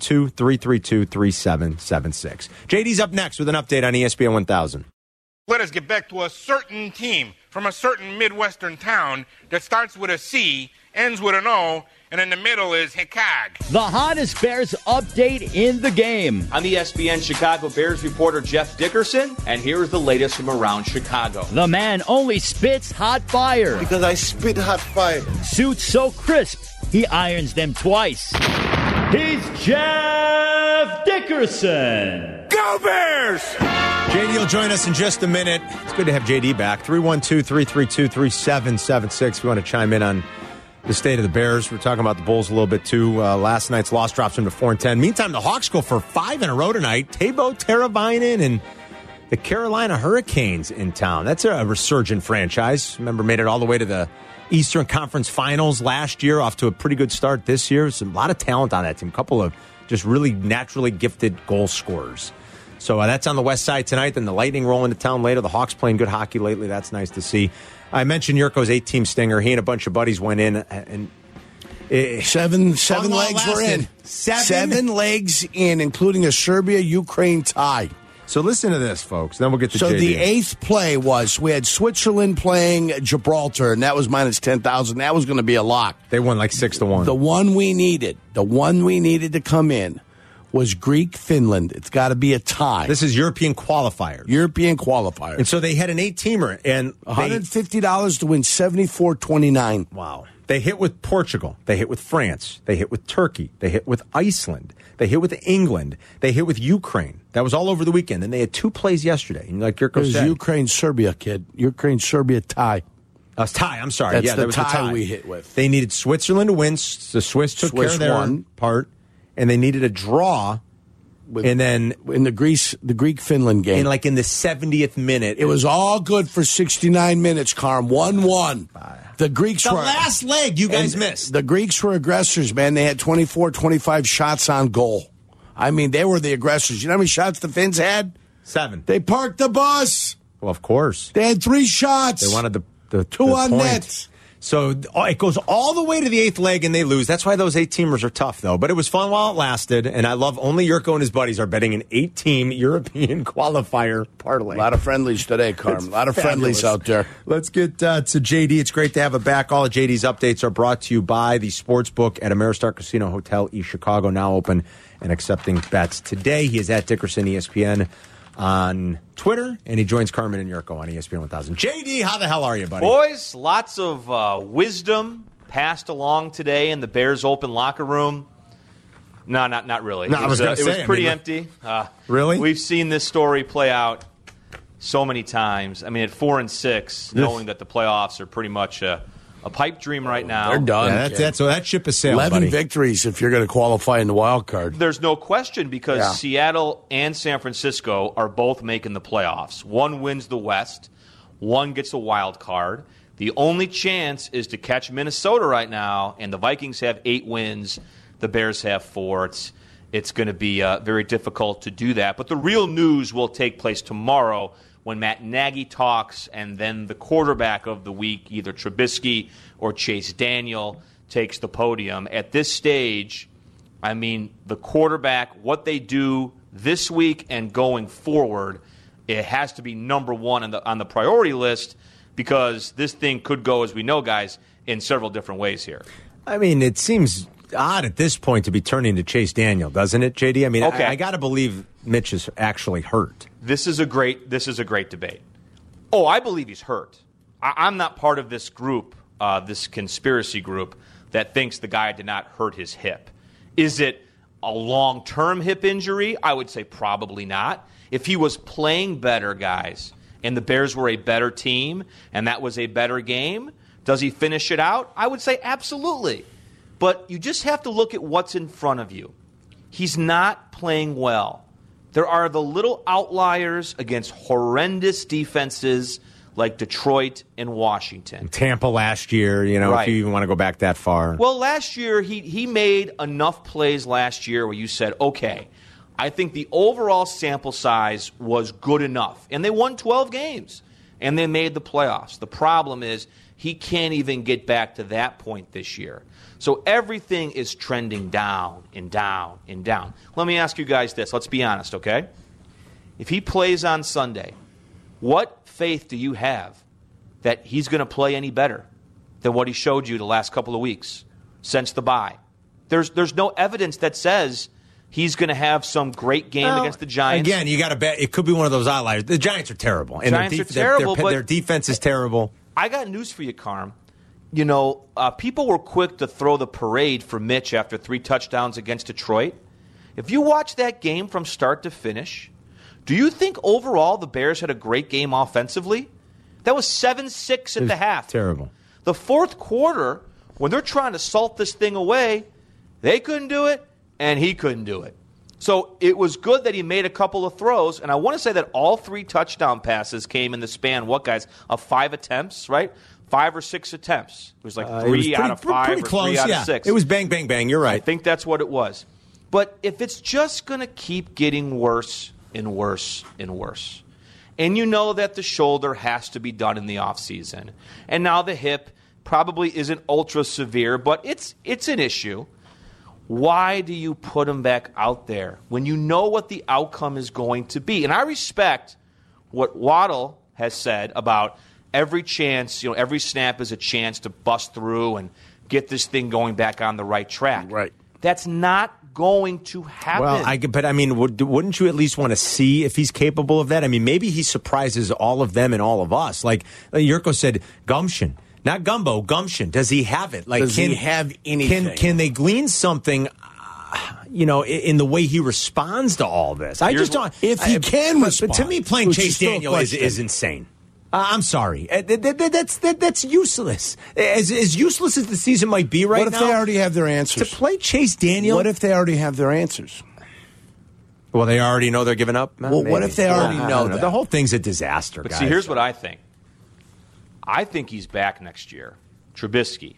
C: 312-332-3776. JD's up next with an update on ESPN 1000.
O: Let us get back to a certain team from a certain Midwestern town that starts with a C, ends with an O, and in the middle is Hikag.
P: The hottest Bears update in the game.
Q: I'm ESPN Chicago Bears reporter Jeff Dickerson, and here's the latest from around Chicago.
P: The man only spits hot fire.
R: Because I spit hot fire.
P: Suits so crisp, he irons them twice. He's Jeff Dickerson.
O: Go Bears!
C: JD will join us in just a minute. It's good to have JD back. 312-332-3776 if you want to chime in on the state of the Bears. We're talking about the Bulls a little bit, too. Last night's loss drops them to 4-10. Meantime, the Hawks go for 5 in a row tonight. Tebow, Teravainen, and the Carolina Hurricanes in town. That's a resurgent franchise. Remember, made it all the way to the Eastern Conference Finals last year, off to a pretty good start this year. There's a lot of talent on that team. A couple of just really naturally gifted goal scorers. So that's on the west side tonight. Then the Lightning roll into town later. The Hawks playing good hockey lately. That's nice to see. I mentioned Yurko's 8-team stinger. He and a bunch of buddies went in. And
D: seven legs were in. Seven legs in, including a Serbia-Ukraine tie.
C: So listen to this, folks. Then we'll get to
D: So
C: JD.
D: the eighth play was, we had Switzerland playing Gibraltar, and that was minus 10,000. That was going to be a lock.
C: They won like 6-1.
D: The one we needed to come in was Greek-Finland. It's got to be a tie.
C: This is European qualifiers.
D: And
C: so they had an 8-teamer. And
D: $150 to win 74-29.
C: Wow. They hit with Portugal. They hit with France. They hit with Turkey. They hit with Iceland. They hit with England. They hit with Ukraine. That was all over the weekend. And they had 2 plays yesterday. And like Yurko said.
D: Ukraine-Serbia, kid. Ukraine-Serbia tie.
C: Tie, I'm sorry.
D: That's
C: yeah,
D: the
C: that was the tie
D: we hit with.
C: They needed Switzerland to win. The Swiss took care of their part. And they needed a draw. And then
D: in the Greek-Finland game.
C: In the 70th minute.
D: It was all good for 69 minutes, Carm. 1-1. The Greeks
C: the
D: were...
C: last leg you guys missed.
D: The Greeks were aggressors, man. They had 24, 25 shots on goal. I mean, they were the aggressors. You know how many shots the Finns had?
C: 7.
D: They parked the bus.
C: Well, of course.
D: They had 3 shots.
C: They wanted the
D: 2 on
C: point.
D: net.
C: So it goes all the way to the 8th leg, and they lose. That's why those 8-teamers are tough, though. But it was fun while it lasted, and I love only Yurko and his buddies are betting an 8-team European qualifier parlay.
D: A lot of friendlies today, Carm. A lot of friendlies out there.
C: Let's get to JD. It's great to have him back. All of JD's updates are brought to you by the Sportsbook at Ameristar Casino Hotel East Chicago, now open and accepting bets. Today, he is at Dickerson ESPN on Twitter, and he joins Carmen and Yurko on ESPN 1000. JD, how the hell are you, buddy?
S: Boys, lots of wisdom passed along today in the Bears open locker room. No, not really.
C: No,
S: it was pretty empty.
C: Really?
S: We've seen this story play out so many times. I mean, at 4-6, knowing that the playoffs are pretty much a pipe dream right now.
D: They're done.
C: Yeah, so that ship has sailed,
D: 11
C: buddy.
D: victories if you're going to qualify in the wild card.
S: There's no question because Seattle and San Francisco are both making the playoffs. One wins the West. One gets a wild card. The only chance is to catch Minnesota right now, and the Vikings have 8 wins. The Bears have 4. It's going to be very difficult to do that. But the real news will take place tomorrow when Matt Nagy talks, and then the quarterback of the week, either Trubisky or Chase Daniel, takes the podium. At this stage, I mean, the quarterback, what they do this week and going forward, it has to be number one on the priority list because this thing could go, as we know, guys, in several different ways here.
C: I mean, it seems odd at this point to be turning to Chase Daniel, doesn't it, JD? I mean,
S: okay.
C: I got to believe Mitch is actually hurt.
S: This is a great debate. Oh, I believe he's hurt. I'm not part of this group, this conspiracy group, that thinks the guy did not hurt his hip. Is it a long-term hip injury? I would say probably not. If he was playing better, guys, and the Bears were a better team, and that was a better game, does he finish it out? I would say absolutely. But you just have to look at what's in front of you. He's not playing well. There are the little outliers against horrendous defenses like Detroit and Washington.
C: Tampa last year,
S: right.
C: If you even want to go back that far.
S: Well, last year, he made enough plays last year where you said, okay, I think the overall sample size was good enough. And they won 12 games, and they made the playoffs. The problem is he can't even get back to that point this year. So everything is trending down and down and down. Let me ask you guys this. Let's be honest, okay? If he plays on Sunday, what faith do you have that he's going to play any better than what he showed you the last couple of weeks since the bye? There's no evidence that says he's going to have some great game against the Giants.
C: Again, you got to bet it could be one of those outliers. The Giants are terrible. And
S: Giants are terrible, but
C: their defense is terrible.
S: I got news for you, Carm. You know, people were quick to throw the parade for Mitch after 3 touchdowns against Detroit. If you watch that game from start to finish, do you think overall the Bears had a great game offensively? That was 7-6 at the half.
C: Terrible.
S: The fourth quarter, when they're trying to salt this thing away, they couldn't do it, and he couldn't do it. So it was good that he made a couple of throws, and I want to say that all 3 touchdown passes came in the span, of 5 attempts, right? 5 or 6 attempts. It was like 3 out of 5
C: pretty
S: or
C: close,
S: 3 out
C: yeah.
S: of 6.
C: It was bang, bang, bang. You're right.
S: I think that's what it was. But if it's just going to keep getting worse and worse and worse, and you know that the shoulder has to be done in the offseason, and now the hip probably isn't ultra severe, but it's an issue. Why do you put him back out there when you know what the outcome is going to be? And I respect what Waddle has said about every chance, every snap is a chance to bust through and get this thing going back on the right track.
D: Right.
S: That's not going to happen.
C: Well, wouldn't you at least want to see if he's capable of that? I mean, maybe he surprises all of them and all of us. Like Yurko said, gumption. Not gumbo, gumption. Does he have it? Like,
D: does he have anything?
C: Can they glean something, in the way he responds to all this? I just don't.
D: If he can respond.
C: But to me, playing Chase Daniel is insane. I'm sorry. That's useless. As useless as the season might be right now.
D: What if they already have their answers?
C: To play Chase Daniel?
D: What if they already have their answers?
C: Well, they already know they're giving up?
D: Well, what if they already know that?
C: The whole thing's a disaster,
S: But
C: guys.
S: see, here's what I think. I think he's back next year. Trubisky.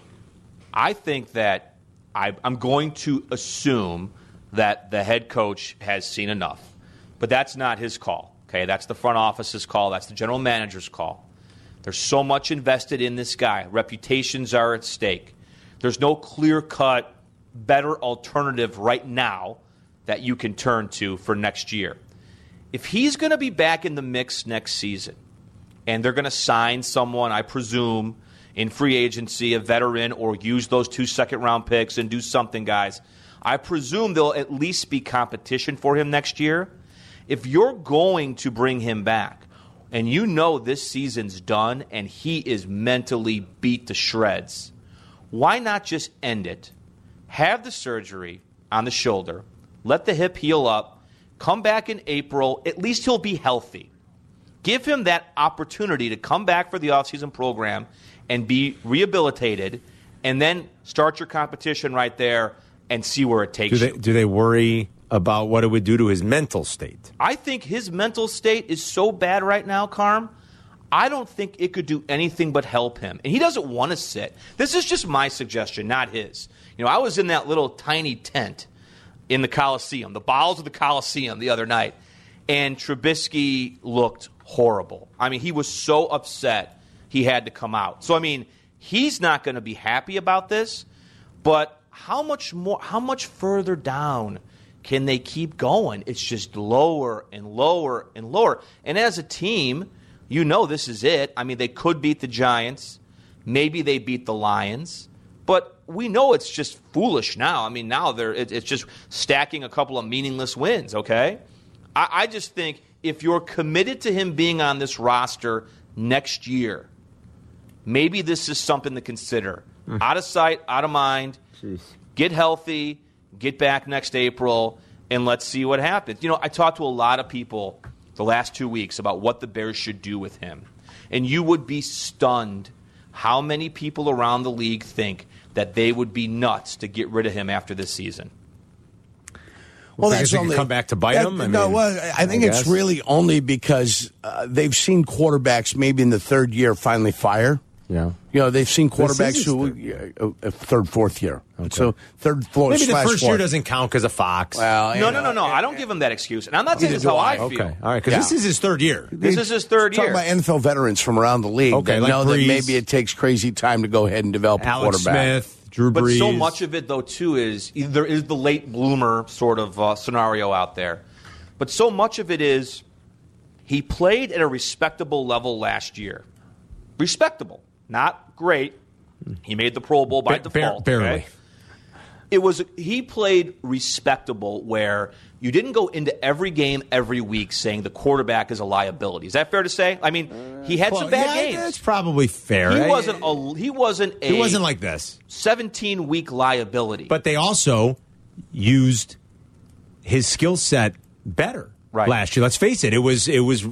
S: I think that I'm going to assume that the head coach has seen enough. But that's not his call. Okay, that's the front office's call. That's the general manager's call. There's so much invested in this guy. Reputations are at stake. There's no clear-cut, better alternative right now that you can turn to for next year. If he's going to be back in the mix next season, and they're going to sign someone, I presume, in free agency, a veteran, or use those 2 second-round picks and do something, guys, I presume there'll at least be competition for him next year. If you're going to bring him back, and you know this season's done and he is mentally beat to shreds, why not just end it, have the surgery on the shoulder, let the hip heal up, come back in April, at least he'll be healthy. Give him that opportunity to come back for the offseason program and be rehabilitated, and then start your competition right there and see where it takes you.
C: Do they worry about what it would do to his mental state?
S: I think his mental state is so bad right now, Carm, I don't think it could do anything but help him. And he doesn't want to sit. This is just my suggestion, not his. I was in that little tiny tent in the Coliseum, the bowels of the Coliseum the other night, and Trubisky looked horrible. I mean, he was so upset he had to come out. So, I mean, he's not going to be happy about this, but how much further down can they keep going? It's just lower and lower and lower. And as a team, this is it. I mean, they could beat the Giants. Maybe they beat the Lions. But we know it's just foolish now. I mean, now it's just stacking a couple of meaningless wins, okay? I just think if you're committed to him being on this roster next year, maybe this is something to consider. Out of sight, out of mind.
B: Jeez.
S: Get healthy, get back next April, and let's see what happens. I talked to a lot of people the last 2 weeks about what the Bears should do with him. And you would be stunned how many people around the league think that they would be nuts to get rid of him after this season.
C: Well, that's only come back to bite him.
D: I think it's really only because they've seen quarterbacks maybe in the third year finally fire.
B: Yeah.
D: You know, they've seen quarterbacks
B: This is
D: who third, fourth year. So third floor.
C: Maybe the first year
D: fourth.
C: doesn't count because of Fox.
D: Well,
S: No. I don't give him that excuse. And I'm not saying this is how I feel.
C: Okay, all right, because this is his third year.
S: This is his third
D: Talking
S: year.
D: about NFL veterans from around the league
C: Okay,
D: that
C: like
D: know
C: Breeze.
D: that maybe it takes crazy time to go ahead and develop a
C: Alex
D: quarterback.
C: Smith, Drew
S: But
C: Brees.
S: so much of it, though, too, is there is the late bloomer sort of scenario out there. But so much of it is he played at a respectable level last year. Respectable. Not great. He made the Pro Bowl by default.
C: Barely.
S: Okay? He played respectable where you didn't go into every game every week saying the quarterback is a liability. Is that fair to say? I mean, he had some bad games.
C: That's probably fair.
S: He wasn't
C: like this.
S: 17-week liability.
C: But they also used his skill set better last year. Let's face it. It was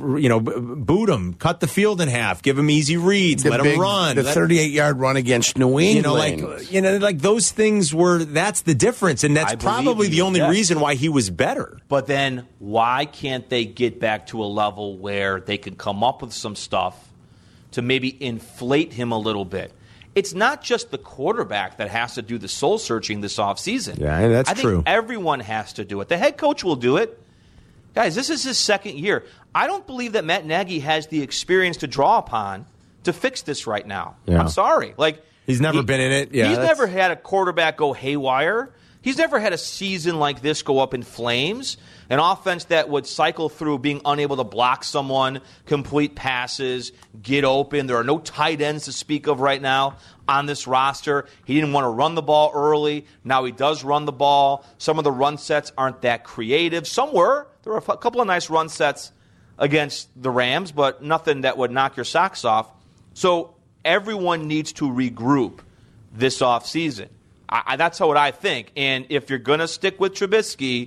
C: boot him, cut the field in half, give him easy reads, let him run.
D: The 38-yard run against New England.
C: Like those things that's the difference, and that's probably the only reason why he was better.
S: But then why can't they get back to a level where they can come up with some stuff to maybe inflate him a little bit? It's not just the quarterback that has to do the soul searching this offseason.
C: Yeah, that's
S: I
C: true.
S: think everyone has to do it. The head coach will do it. Guys, this is his second year. I don't believe that Matt Nagy has the experience to draw upon to fix this right now.
C: Yeah.
S: I'm sorry.
C: He's never been in it. Yeah,
S: he's never had a quarterback go haywire. He's never had a season like this go up in flames. An offense that would cycle through being unable to block someone, complete passes, get open. There are no tight ends to speak of right now on this roster. He didn't want to run the ball early. Now he does run the ball. Some of the run sets aren't that creative. Some were. There were a couple of nice run sets against the Rams, but nothing that would knock your socks off. So everyone needs to regroup this offseason. That's what I think. And if you're going to stick with Trubisky,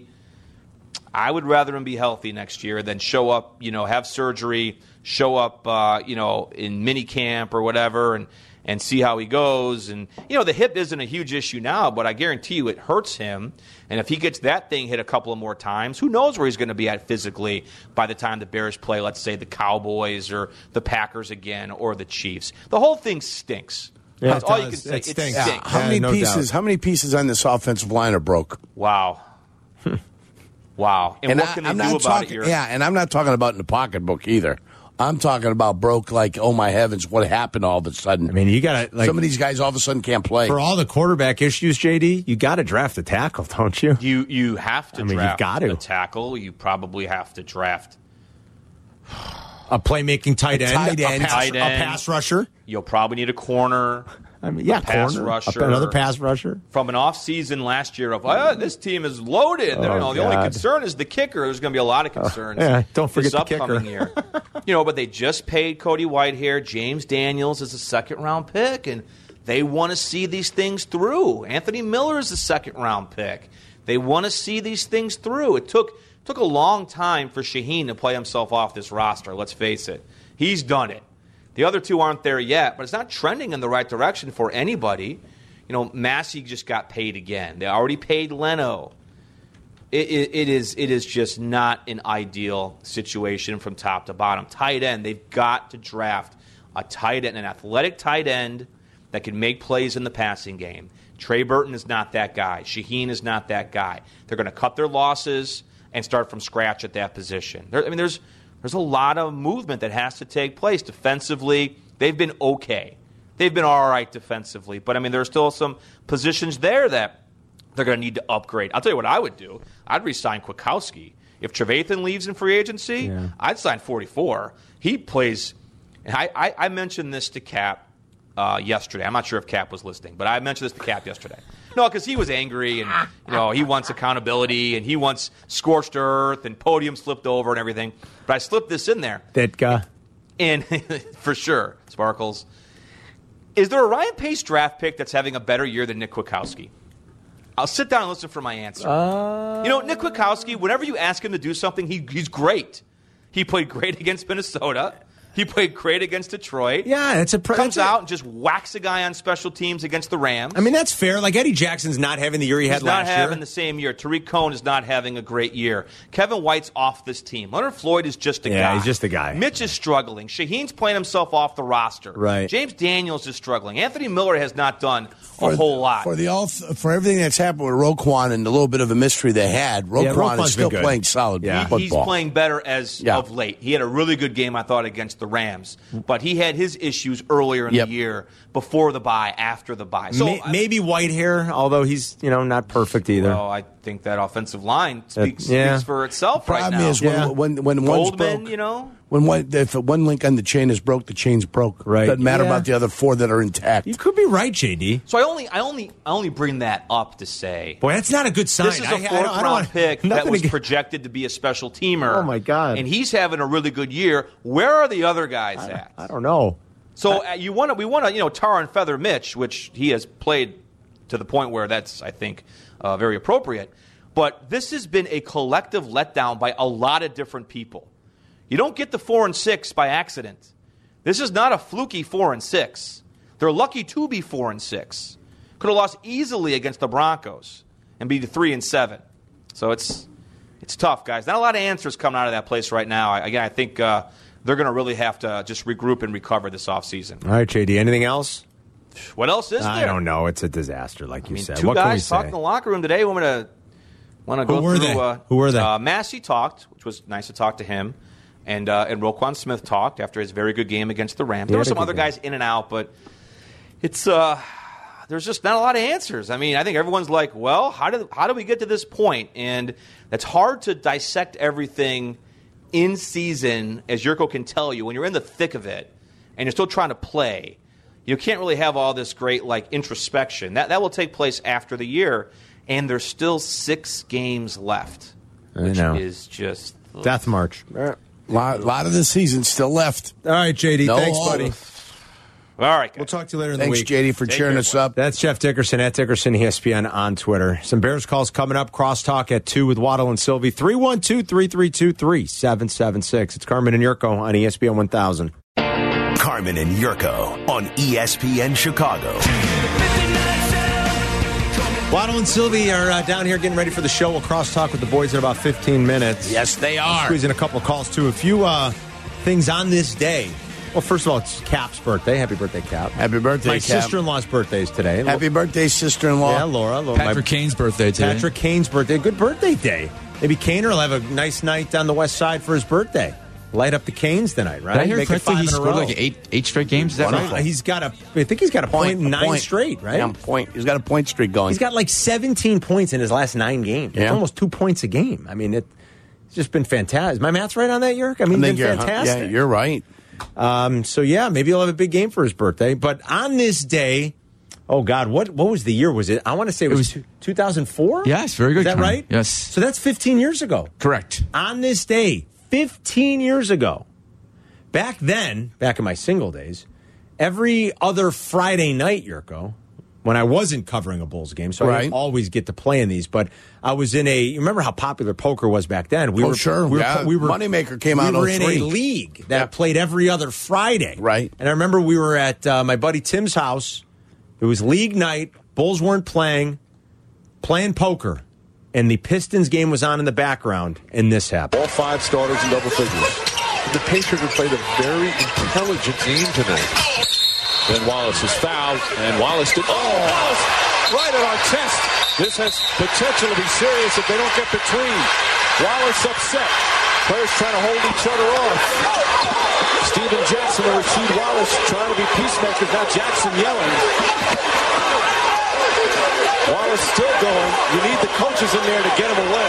S: I would rather him be healthy next year than show up, have surgery, show up, in mini camp or whatever and see how he goes. And, the hip isn't a huge issue now, but I guarantee you it hurts him. And if he gets that thing hit a couple of more times, who knows where he's going to be at physically by the time the Bears play, let's say, the Cowboys or the Packers again or the Chiefs. The whole thing stinks.
C: Yeah,
S: That's all you can say. It stinks.
D: How many pieces on this offensive line are broke?
S: Wow. Wow. And what can they do about it here?
D: Yeah, and I'm not talking about in the pocketbook either. I'm talking about broke like, oh my heavens, what happened all of a sudden?
C: I mean, you got to
D: some of these guys all of a sudden can't play.
C: For all the quarterback issues, JD, you got to draft a tackle, don't you?
S: You have to draft
C: you've got to.
S: a tackle. You probably have to draft
C: a playmaking tight end,
S: a
C: pass rusher.
S: You'll probably need a corner.
C: Pass
S: rusher,
C: another pass rusher.
S: From an offseason last year of, this team is loaded. The only concern is the kicker. There's going to be a lot of concerns
C: don't forget
S: this
C: the
S: upcoming
C: kicker.
S: year. But they just paid Cody Whitehair. James Daniels is a second-round pick, and they want to see these things through. Anthony Miller is a second-round pick. They want to see these things through. It took a long time for Shaheen to play himself off this roster, let's face it. He's done it. The other two aren't there yet, but it's not trending in the right direction for anybody. Massey just got paid again. They already paid Leno. It is just not an ideal situation from top to bottom. Tight end, they've got to draft a tight end, an athletic tight end that can make plays in the passing game. Trey Burton is not that guy. Shaheen is not that guy. They're going to cut their losses and start from scratch at that position. There's a lot of movement that has to take place. Defensively, they've been okay. They've been all right defensively. But, there are still some positions there that they're going to need to upgrade. I'll tell you what I would do. I'd re-sign Kwiatkowski. If Trevathan leaves in free agency, I'd sign 44. He plays – I mentioned this to Cap yesterday. I'm not sure if Cap was listening, but I mentioned this to Cap yesterday. No, because he was angry, and he wants accountability, and he wants scorched earth, and podium slipped over, and everything. But I slipped this in there.
C: That guy,
S: and for sure, Sparkles. Is there a Ryan Pace draft pick that's having a better year than Nick Kwiatkowski? I'll sit down and listen for my answer. Nick Kwiatkowski. Whenever you ask him to do something, he's great. He played great against Minnesota. He played great against Detroit.
C: Yeah,
S: comes out and just whacks a guy on special teams against the Rams.
C: I mean, that's fair. Like, Eddie Jackson's not having the year he had last year.
S: He's not having the same year. Tariq Cohen is not having a great year. Kevin White's off this team. Leonard Floyd is just a guy.
C: Yeah, he's just a guy.
S: Mitch is struggling. Shaheen's playing himself off the roster.
C: Right.
S: James Daniels is struggling. Anthony Miller has not done a whole lot.
D: For everything that's happened with Roquan and the little bit of a mystery they had, Roquan is still playing solid football.
S: He's playing better of late. He had a really good game, I thought, against the Rams. But he had his issues earlier in the year, before the bye, after the bye. So
C: maybe Whitehair, although he's not perfect either.
S: Well, I think that offensive line speaks for itself right now.
D: The problem is when
S: Goldman,
D: one's broke, if one link on the chain is broke, the chain's broke.
C: Right.
D: Doesn't matter about the other four that are intact.
C: You could be right, JD.
S: So I only bring that up to say,
C: boy, that's not a good sign.
S: This is a fourth-round pick that was projected to be a special teamer.
C: Oh my God!
S: And he's having a really good year. Where are the other guys at?
C: I don't know.
S: So we want to tar and feather Mitch, which he has played to the point where that's, I think, very appropriate. But this has been a collective letdown by a lot of different people. You don't get the 4-6 by accident. This is not a fluky 4-6. They're lucky to be 4-6. Could have lost easily against the Broncos and be 3-7. So it's tough, guys. Not a lot of answers coming out of that place right now. I think they're going to really have to just regroup and recover this offseason.
C: All right, JD. Anything else?
S: What else is there?
C: I don't know. It's a disaster, like you said.
S: Two
C: what
S: guys talked in the locker room today. Want to go through?
C: Who were they?
S: Massey talked, which was nice to talk to him, and Roquan Smith talked after his very good game against the Rams. There were some other guys in and out, but it's there's just not a lot of answers. I mean, I think everyone's like, well, how do we get to this point? And it's hard to dissect everything in season, as Yurko can tell you, when you're in the thick of it and you're still trying to play. You can't really have all this great introspection. That will take place after the year, and there's still 6 games left, which is just
C: death march.
D: Lot of the season still left.
C: All right, JD. Thanks, buddy.
S: All right, guys.
C: We'll talk to you later in
D: Thanks,
C: the week.
D: JD, for cheering us up.
C: That's Jeff Dickerson at Dickerson ESPN on Twitter. Some Bears calls coming up. Crosstalk at 2 with Waddle and Sylvie. 312-332-3776. It's Carmen and Yurko on ESPN 1000.
A: Carmen and Yurko on ESPN Chicago.
C: Waddle and Sylvie are down here getting ready for the show. We'll crosstalk with the boys in about 15 minutes.
D: Yes, they
C: I'll
D: are.
C: squeeze in a couple of calls, too. A few things on this day. Well, first of all, it's Cap's birthday. Happy birthday, Cap.
D: Happy birthday,
C: My
D: Cap.
C: sister-in-law's birthday is today.
D: Happy birthday, sister-in-law.
C: Yeah, Laura.
F: Patrick Kane's birthday today.
C: Patrick Kane's birthday. Good birthday day. Maybe Kaner will have a nice night on the west side for his birthday. Light up the Canes tonight, right?
F: Did I hear
C: Make it
F: correctly?
C: 5
F: He
C: in a
F: scored
C: row.
F: like eight straight games. Is that right?
C: I think he's got a point in 9 straight, right?
D: Yeah, point. He's got a point streak going.
C: He's got like 17 points in his last 9 games. It's almost 2 points a game. I mean, it's just been fantastic. Is my math's right on that, Yerk? I mean, it's been fantastic.
D: Yeah, you're right.
C: So, yeah, maybe he'll have a big game for his birthday. But on this day, oh, God, what was the year? Was it? I want to say it was 2004?
F: Yes, very good.
C: Is that right?
F: Yes.
C: So that's 15 years ago.
F: Correct.
C: On this day, 15 years ago, back then, back in my single days, every other Friday night, Yurko, when I wasn't covering a Bulls game, so I didn't always get to play in these, but I was in you remember how popular poker was back then?
D: Moneymaker came out in 03.
C: We were in a league that played every other Friday.
D: Right.
C: And I remember we were at my buddy Tim's house. It was league night. Bulls weren't playing poker. And the Pistons game was on in the background, and this happened.
T: All 5 starters in double figures. The Pacers have played a very intelligent game tonight. Then Wallace is fouled, and Wallace did. Wallace right at our chest. This has potential to be serious if they don't get between. Wallace upset. Players trying to hold each other off. Steven Jackson and Rasheed Wallace trying to be peacemakers. Now Jackson yelling. Wallace still going. You need the coaches in there to get him away.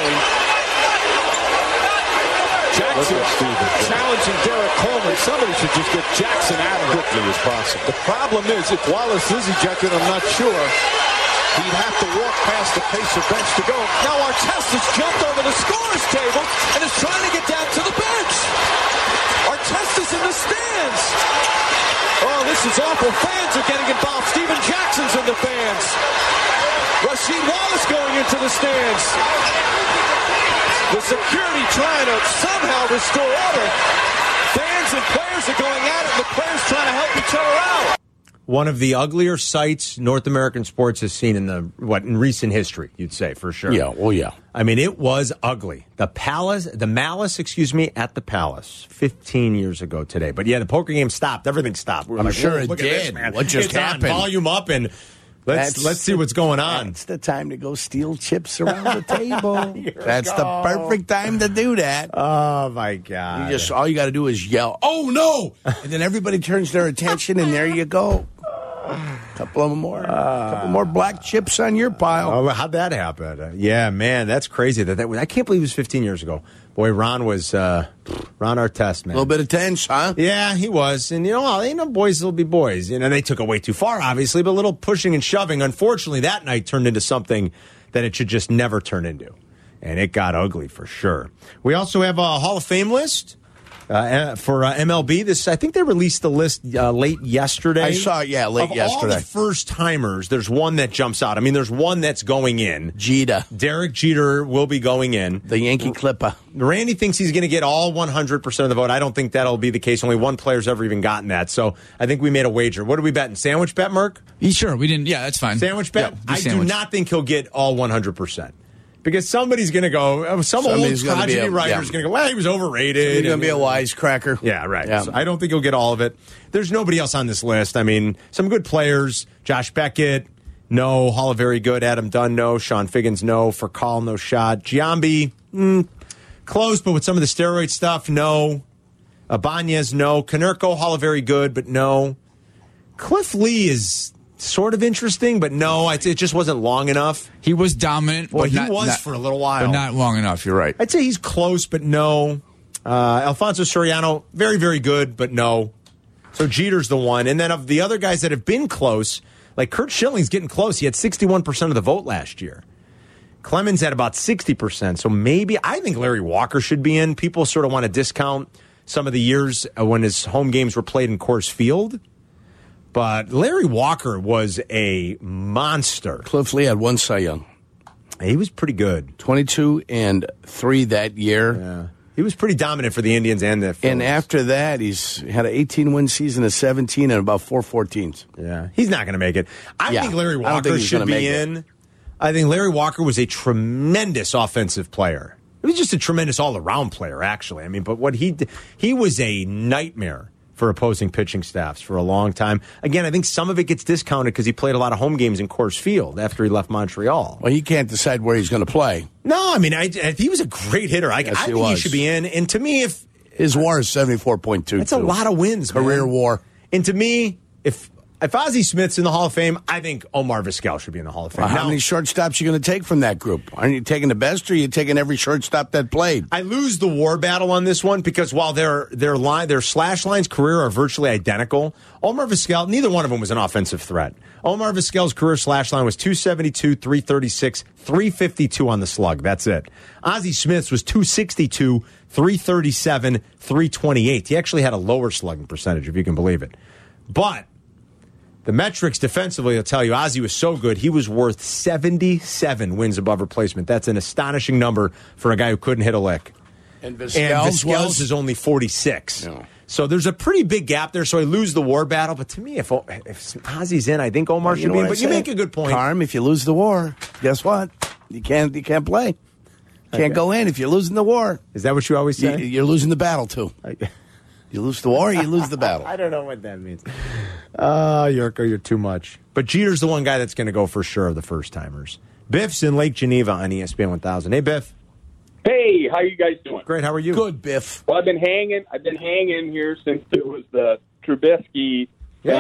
T: Jackson challenging Derek Coleman. Somebody should just get Jackson out of quickly as possible. The problem is, if Wallace is ejected, I'm not sure. He'd have to walk past the Pacer bench to go. Now Artest has jumped over the scorer's table and is trying to get down to the bench. Artest is in the stands. Oh, this is awful. Fans are getting involved. Steven Jackson's in the fans. Rasheed Wallace going into the stands. The security trying to somehow restore order. Fans and players are going at it, and the players trying to help each other out.
C: One of the uglier sights North American sports has seen in recent history, you'd say, for sure.
D: Yeah, well, yeah.
C: I mean, it was ugly. The malice, at the Palace 15 years ago today. But yeah, the poker game stopped. Everything stopped. We were
D: I'm
C: like,
D: sure it
C: look
D: did.
C: At this, man.
D: What just
C: It's on,
D: happened?
C: volume up and let's see what's going on.
D: It's the time to go steal chips around the table. That's the perfect time to do that.
C: Oh my God!
D: All you got to do is yell, "Oh no!" and then everybody turns their attention, and there you go. Couple more black chips on your pile.
C: Oh, how'd that happen? Yeah, man, that's crazy. I can't believe it was 15 years ago. Boy, Ron Artest, man.
D: A little bit of tense, huh?
C: Yeah, he was. And, boys will be boys. They took it way too far, obviously, but a little pushing and shoving. Unfortunately, that night turned into something that it should just never turn into. And it got ugly for sure. We also have a Hall of Fame list. For MLB, I think they released the list late yesterday.
D: I saw it, late yesterday.
C: All the first timers, there's one that jumps out. I mean, there's one that's going in. Derek Jeter will be going in.
D: The Yankee Clipper.
C: Randy thinks he's going to get all 100% of the vote. I don't think that'll be the case. Only one player's ever even gotten that. So I think we made a wager. What are we betting? Sandwich bet, Merc?
E: Sure, we didn't. Yeah, that's fine.
C: Sandwich bet?
E: Yeah,
C: I do not think he'll get all 100%. Because somebody's going to go, somebody's old progeny writer's going to go, well, he was overrated.
D: He's going to be a wisecracker.
C: Yeah, right.
D: Yeah.
C: So I don't think he'll get all of it. There's nobody else on this list. I mean, some good players. Josh Beckett, no. Hall of Very Good. Adam Dunn, no. Sean Figgins, no. Furcal, no shot. Giambi, close, but with some of the steroid stuff, no. Ibanez, no. Konerko, Hall of Very Good, but no. Cliff Lee is sort of interesting, but no, it just wasn't long enough.
E: He was dominant.
C: Well, he was for a little while.
E: But not long enough, you're right.
C: I'd say he's close, but no. Alfonso Soriano, very, very good, but no. So Jeter's the one. And then of the other guys that have been close, like Curt Schilling's getting close. He had 61% of the vote last year. Clemens had about 60%. So maybe, I think Larry Walker should be in. People sort of want to discount some of the years when his home games were played in Coors Field. But Larry Walker was a monster.
D: Cliff Lee had one Cy Young.
C: He was pretty good.
D: 22-3 that year.
C: Yeah. He was pretty dominant for the Indians and the Phillies.
D: And after that, he's had an 18-win season, a 17, and about 4-14s.
C: Yeah. He's not going to make it. I think Larry Walker should be in. I think Larry Walker was a tremendous offensive player. He was just a tremendous all-around player, actually. I mean, but what he did, he was a nightmare for opposing pitching staffs for a long time. Again, I think some of it gets discounted because he played a lot of home games in Coors Field after he left Montreal.
D: Well, he can't decide where he's going to play.
C: No, I mean, he was a great hitter. I think he should be in. And to me, if
D: his WAR is 74.2,
C: that's a lot of wins,
D: career
C: man.
D: WAR.
C: And to me, if Ozzie Smith's in the Hall of Fame, I think Omar Vizquel should be in the Hall of Fame.
D: Well, how many shortstops are you going to take from that group? Aren't you taking the best, or are you taking every shortstop that played?
C: I lose the WAR battle on this one because while their slash lines career are virtually identical, Omar Vizquel, neither one of them was an offensive threat. Omar Vizquel's career slash line was 272, 336, 352 on the slug. That's it. Ozzie Smith's was 262, 337, 328. He actually had a lower slugging percentage, if you can believe it. But the metrics defensively will tell you Ozzie was so good, he was worth 77 wins above replacement. That's an astonishing number for a guy who couldn't hit a lick.
D: And Vizquel's
C: is only 46. No. So there's a pretty big gap there, so I lose the WAR battle. But to me, if Ozzie's in, I think Omar should be in. But you make a good point.
D: Carm, if you lose the WAR, guess what? You can't play. Can't go in if you're losing the WAR.
C: Is that what you always say?
D: You're losing the battle, too. You lose the war, you lose the battle.
C: I don't know what that means. Yurko, you're too much. But Jeter's the one guy that's going to go for sure of the first-timers. Biff's in Lake Geneva on ESPN 1000. Hey, Biff.
U: Hey, how you guys doing?
C: Great, how are you?
D: Good, Biff.
U: Well, I've been hanging here since it was the Trubisky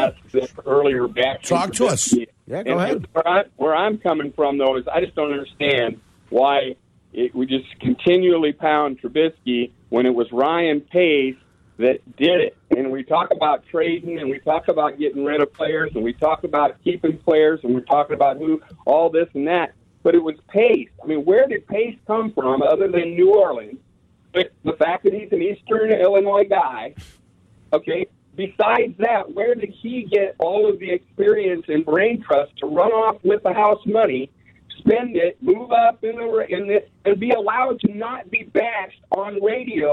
U: earlier back.
D: Talk to us.
C: Yeah, go ahead.
U: Where I'm coming from, though, is I just don't understand why we just continually pound Trubisky when it was Ryan Pace that did it. And we talk about trading, and we talk about getting rid of players, and we talk about keeping players, and we're talking about all this and that. But it was Pace. I mean, where did Pace come from other than New Orleans? But the fact that he's an Eastern Illinois guy, okay, besides that, where did he get all of the experience and brain trust to run off with the house money, spend it, move up and be allowed to not be bashed on radio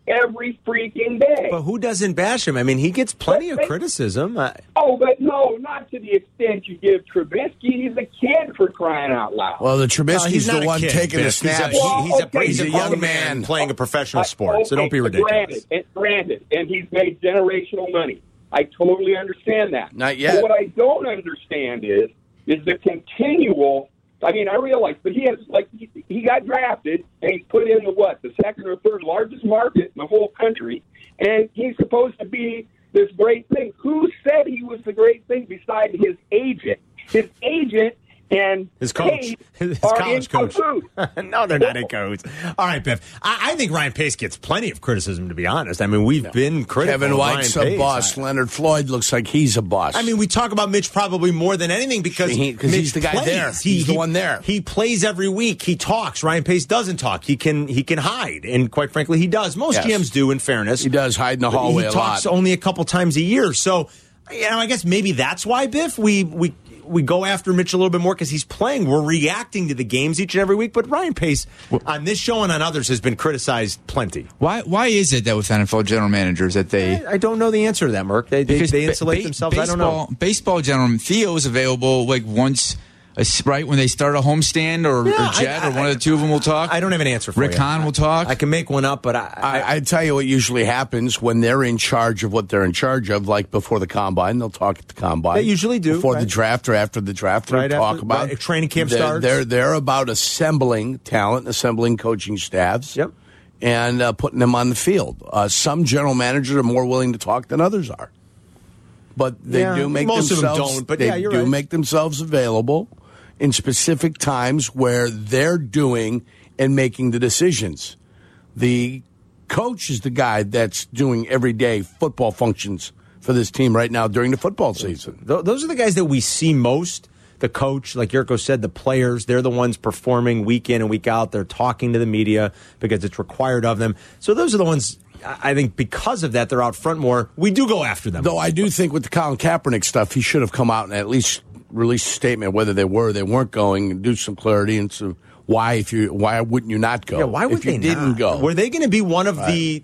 U: every freaking day.
C: But who doesn't bash him? I mean, he gets plenty of criticism.
U: Oh, but no, not to the extent you give Trubisky. He's a kid, for crying out loud.
D: Well, the Trubisky's the one taking the snaps.
C: He's a young man playing a professional sport, so don't be ridiculous.
U: Granted, and he's made generational money. I totally understand that.
D: Not yet.
U: But what I don't understand is the continual. I mean, I realize, but he has he got drafted and he's put in the second or third largest market in the whole country, and he's supposed to be this great thing. Who said he was the great thing besides his agent? His agent and
C: his coach, his college coach. No, they're not in cahoots. All right, Biff. I think Ryan Pace gets plenty of criticism, to be honest. I mean, we've been critical.
D: Kevin White's a boss. Leonard Floyd looks like he's a boss.
C: I mean, we talk about Mitch probably more than anything because
D: he's the guy
C: plays.
D: there. He's the one there.
C: He plays every week. He talks. Ryan Pace doesn't talk. He can hide, and quite frankly, he does. Most GMs do. In fairness,
D: he does hide in the hallway.
C: He talks only a couple times a year. So, I guess maybe that's why, Biff, we go after Mitch a little bit more because he's playing. We're reacting to the games each and every week. But Ryan Pace, on this show and on others, has been criticized plenty.
F: Why is it that with NFL general managers that they...
C: I don't know the answer to that, Merck. They insulate themselves. I don't know.
F: Baseball general... Theo is available once... right when they start a homestand or Jet or one of the two of them will talk.
C: I don't have an answer for
F: Rick
C: you.
F: Hahn will talk.
C: I can make one up, but
D: I tell you what usually happens when they're in charge of what they're in charge of. Like before the combine, they'll talk at the combine.
C: They usually do
D: before the draft or after the draft. They'll talk about
C: training camp starts.
D: They're about assembling talent, assembling coaching staffs.
C: Yep.
D: And putting them on the field. Some general managers are more willing to talk than others are, but they do make
C: most
D: themselves.
C: Of them don't, but
D: they
C: you're
D: do
C: right.
D: make themselves available in specific times where they're doing and making the decisions. The coach is the guy that's doing everyday football functions for this team right now during the football season.
C: Those are the guys that we see most. The coach, like Yurko said, the players, they're the ones performing week in and week out. They're talking to the media because it's required of them. So those are the ones, I think, because of that, they're out front more. We do go after them.
D: Though I do think with the Colin Kaepernick stuff, he should have come out and at least release a statement whether they were or they weren't going, and do some clarity and some why wouldn't you not go?
C: Yeah, why would
D: if you
C: they
D: didn't
C: not
D: go?
C: Were they going to be one of the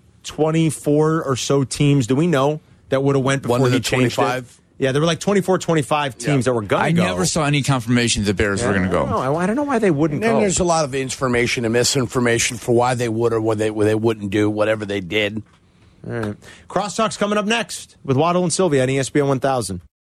C: 24 or so teams? Do we know that would have went before
D: One of
C: he
D: the
C: changed
D: 25?
C: it? Yeah, there were like 24, 25 teams that were going to go.
F: I never saw any confirmation the Bears were going to go.
C: I don't know why they wouldn't
D: And
C: go.
D: there's a lot of information and misinformation for why they would or what they wouldn't do, whatever they did.
C: All right. Crosstalk's coming up next with Waddle and Sylvia on ESPN 1000.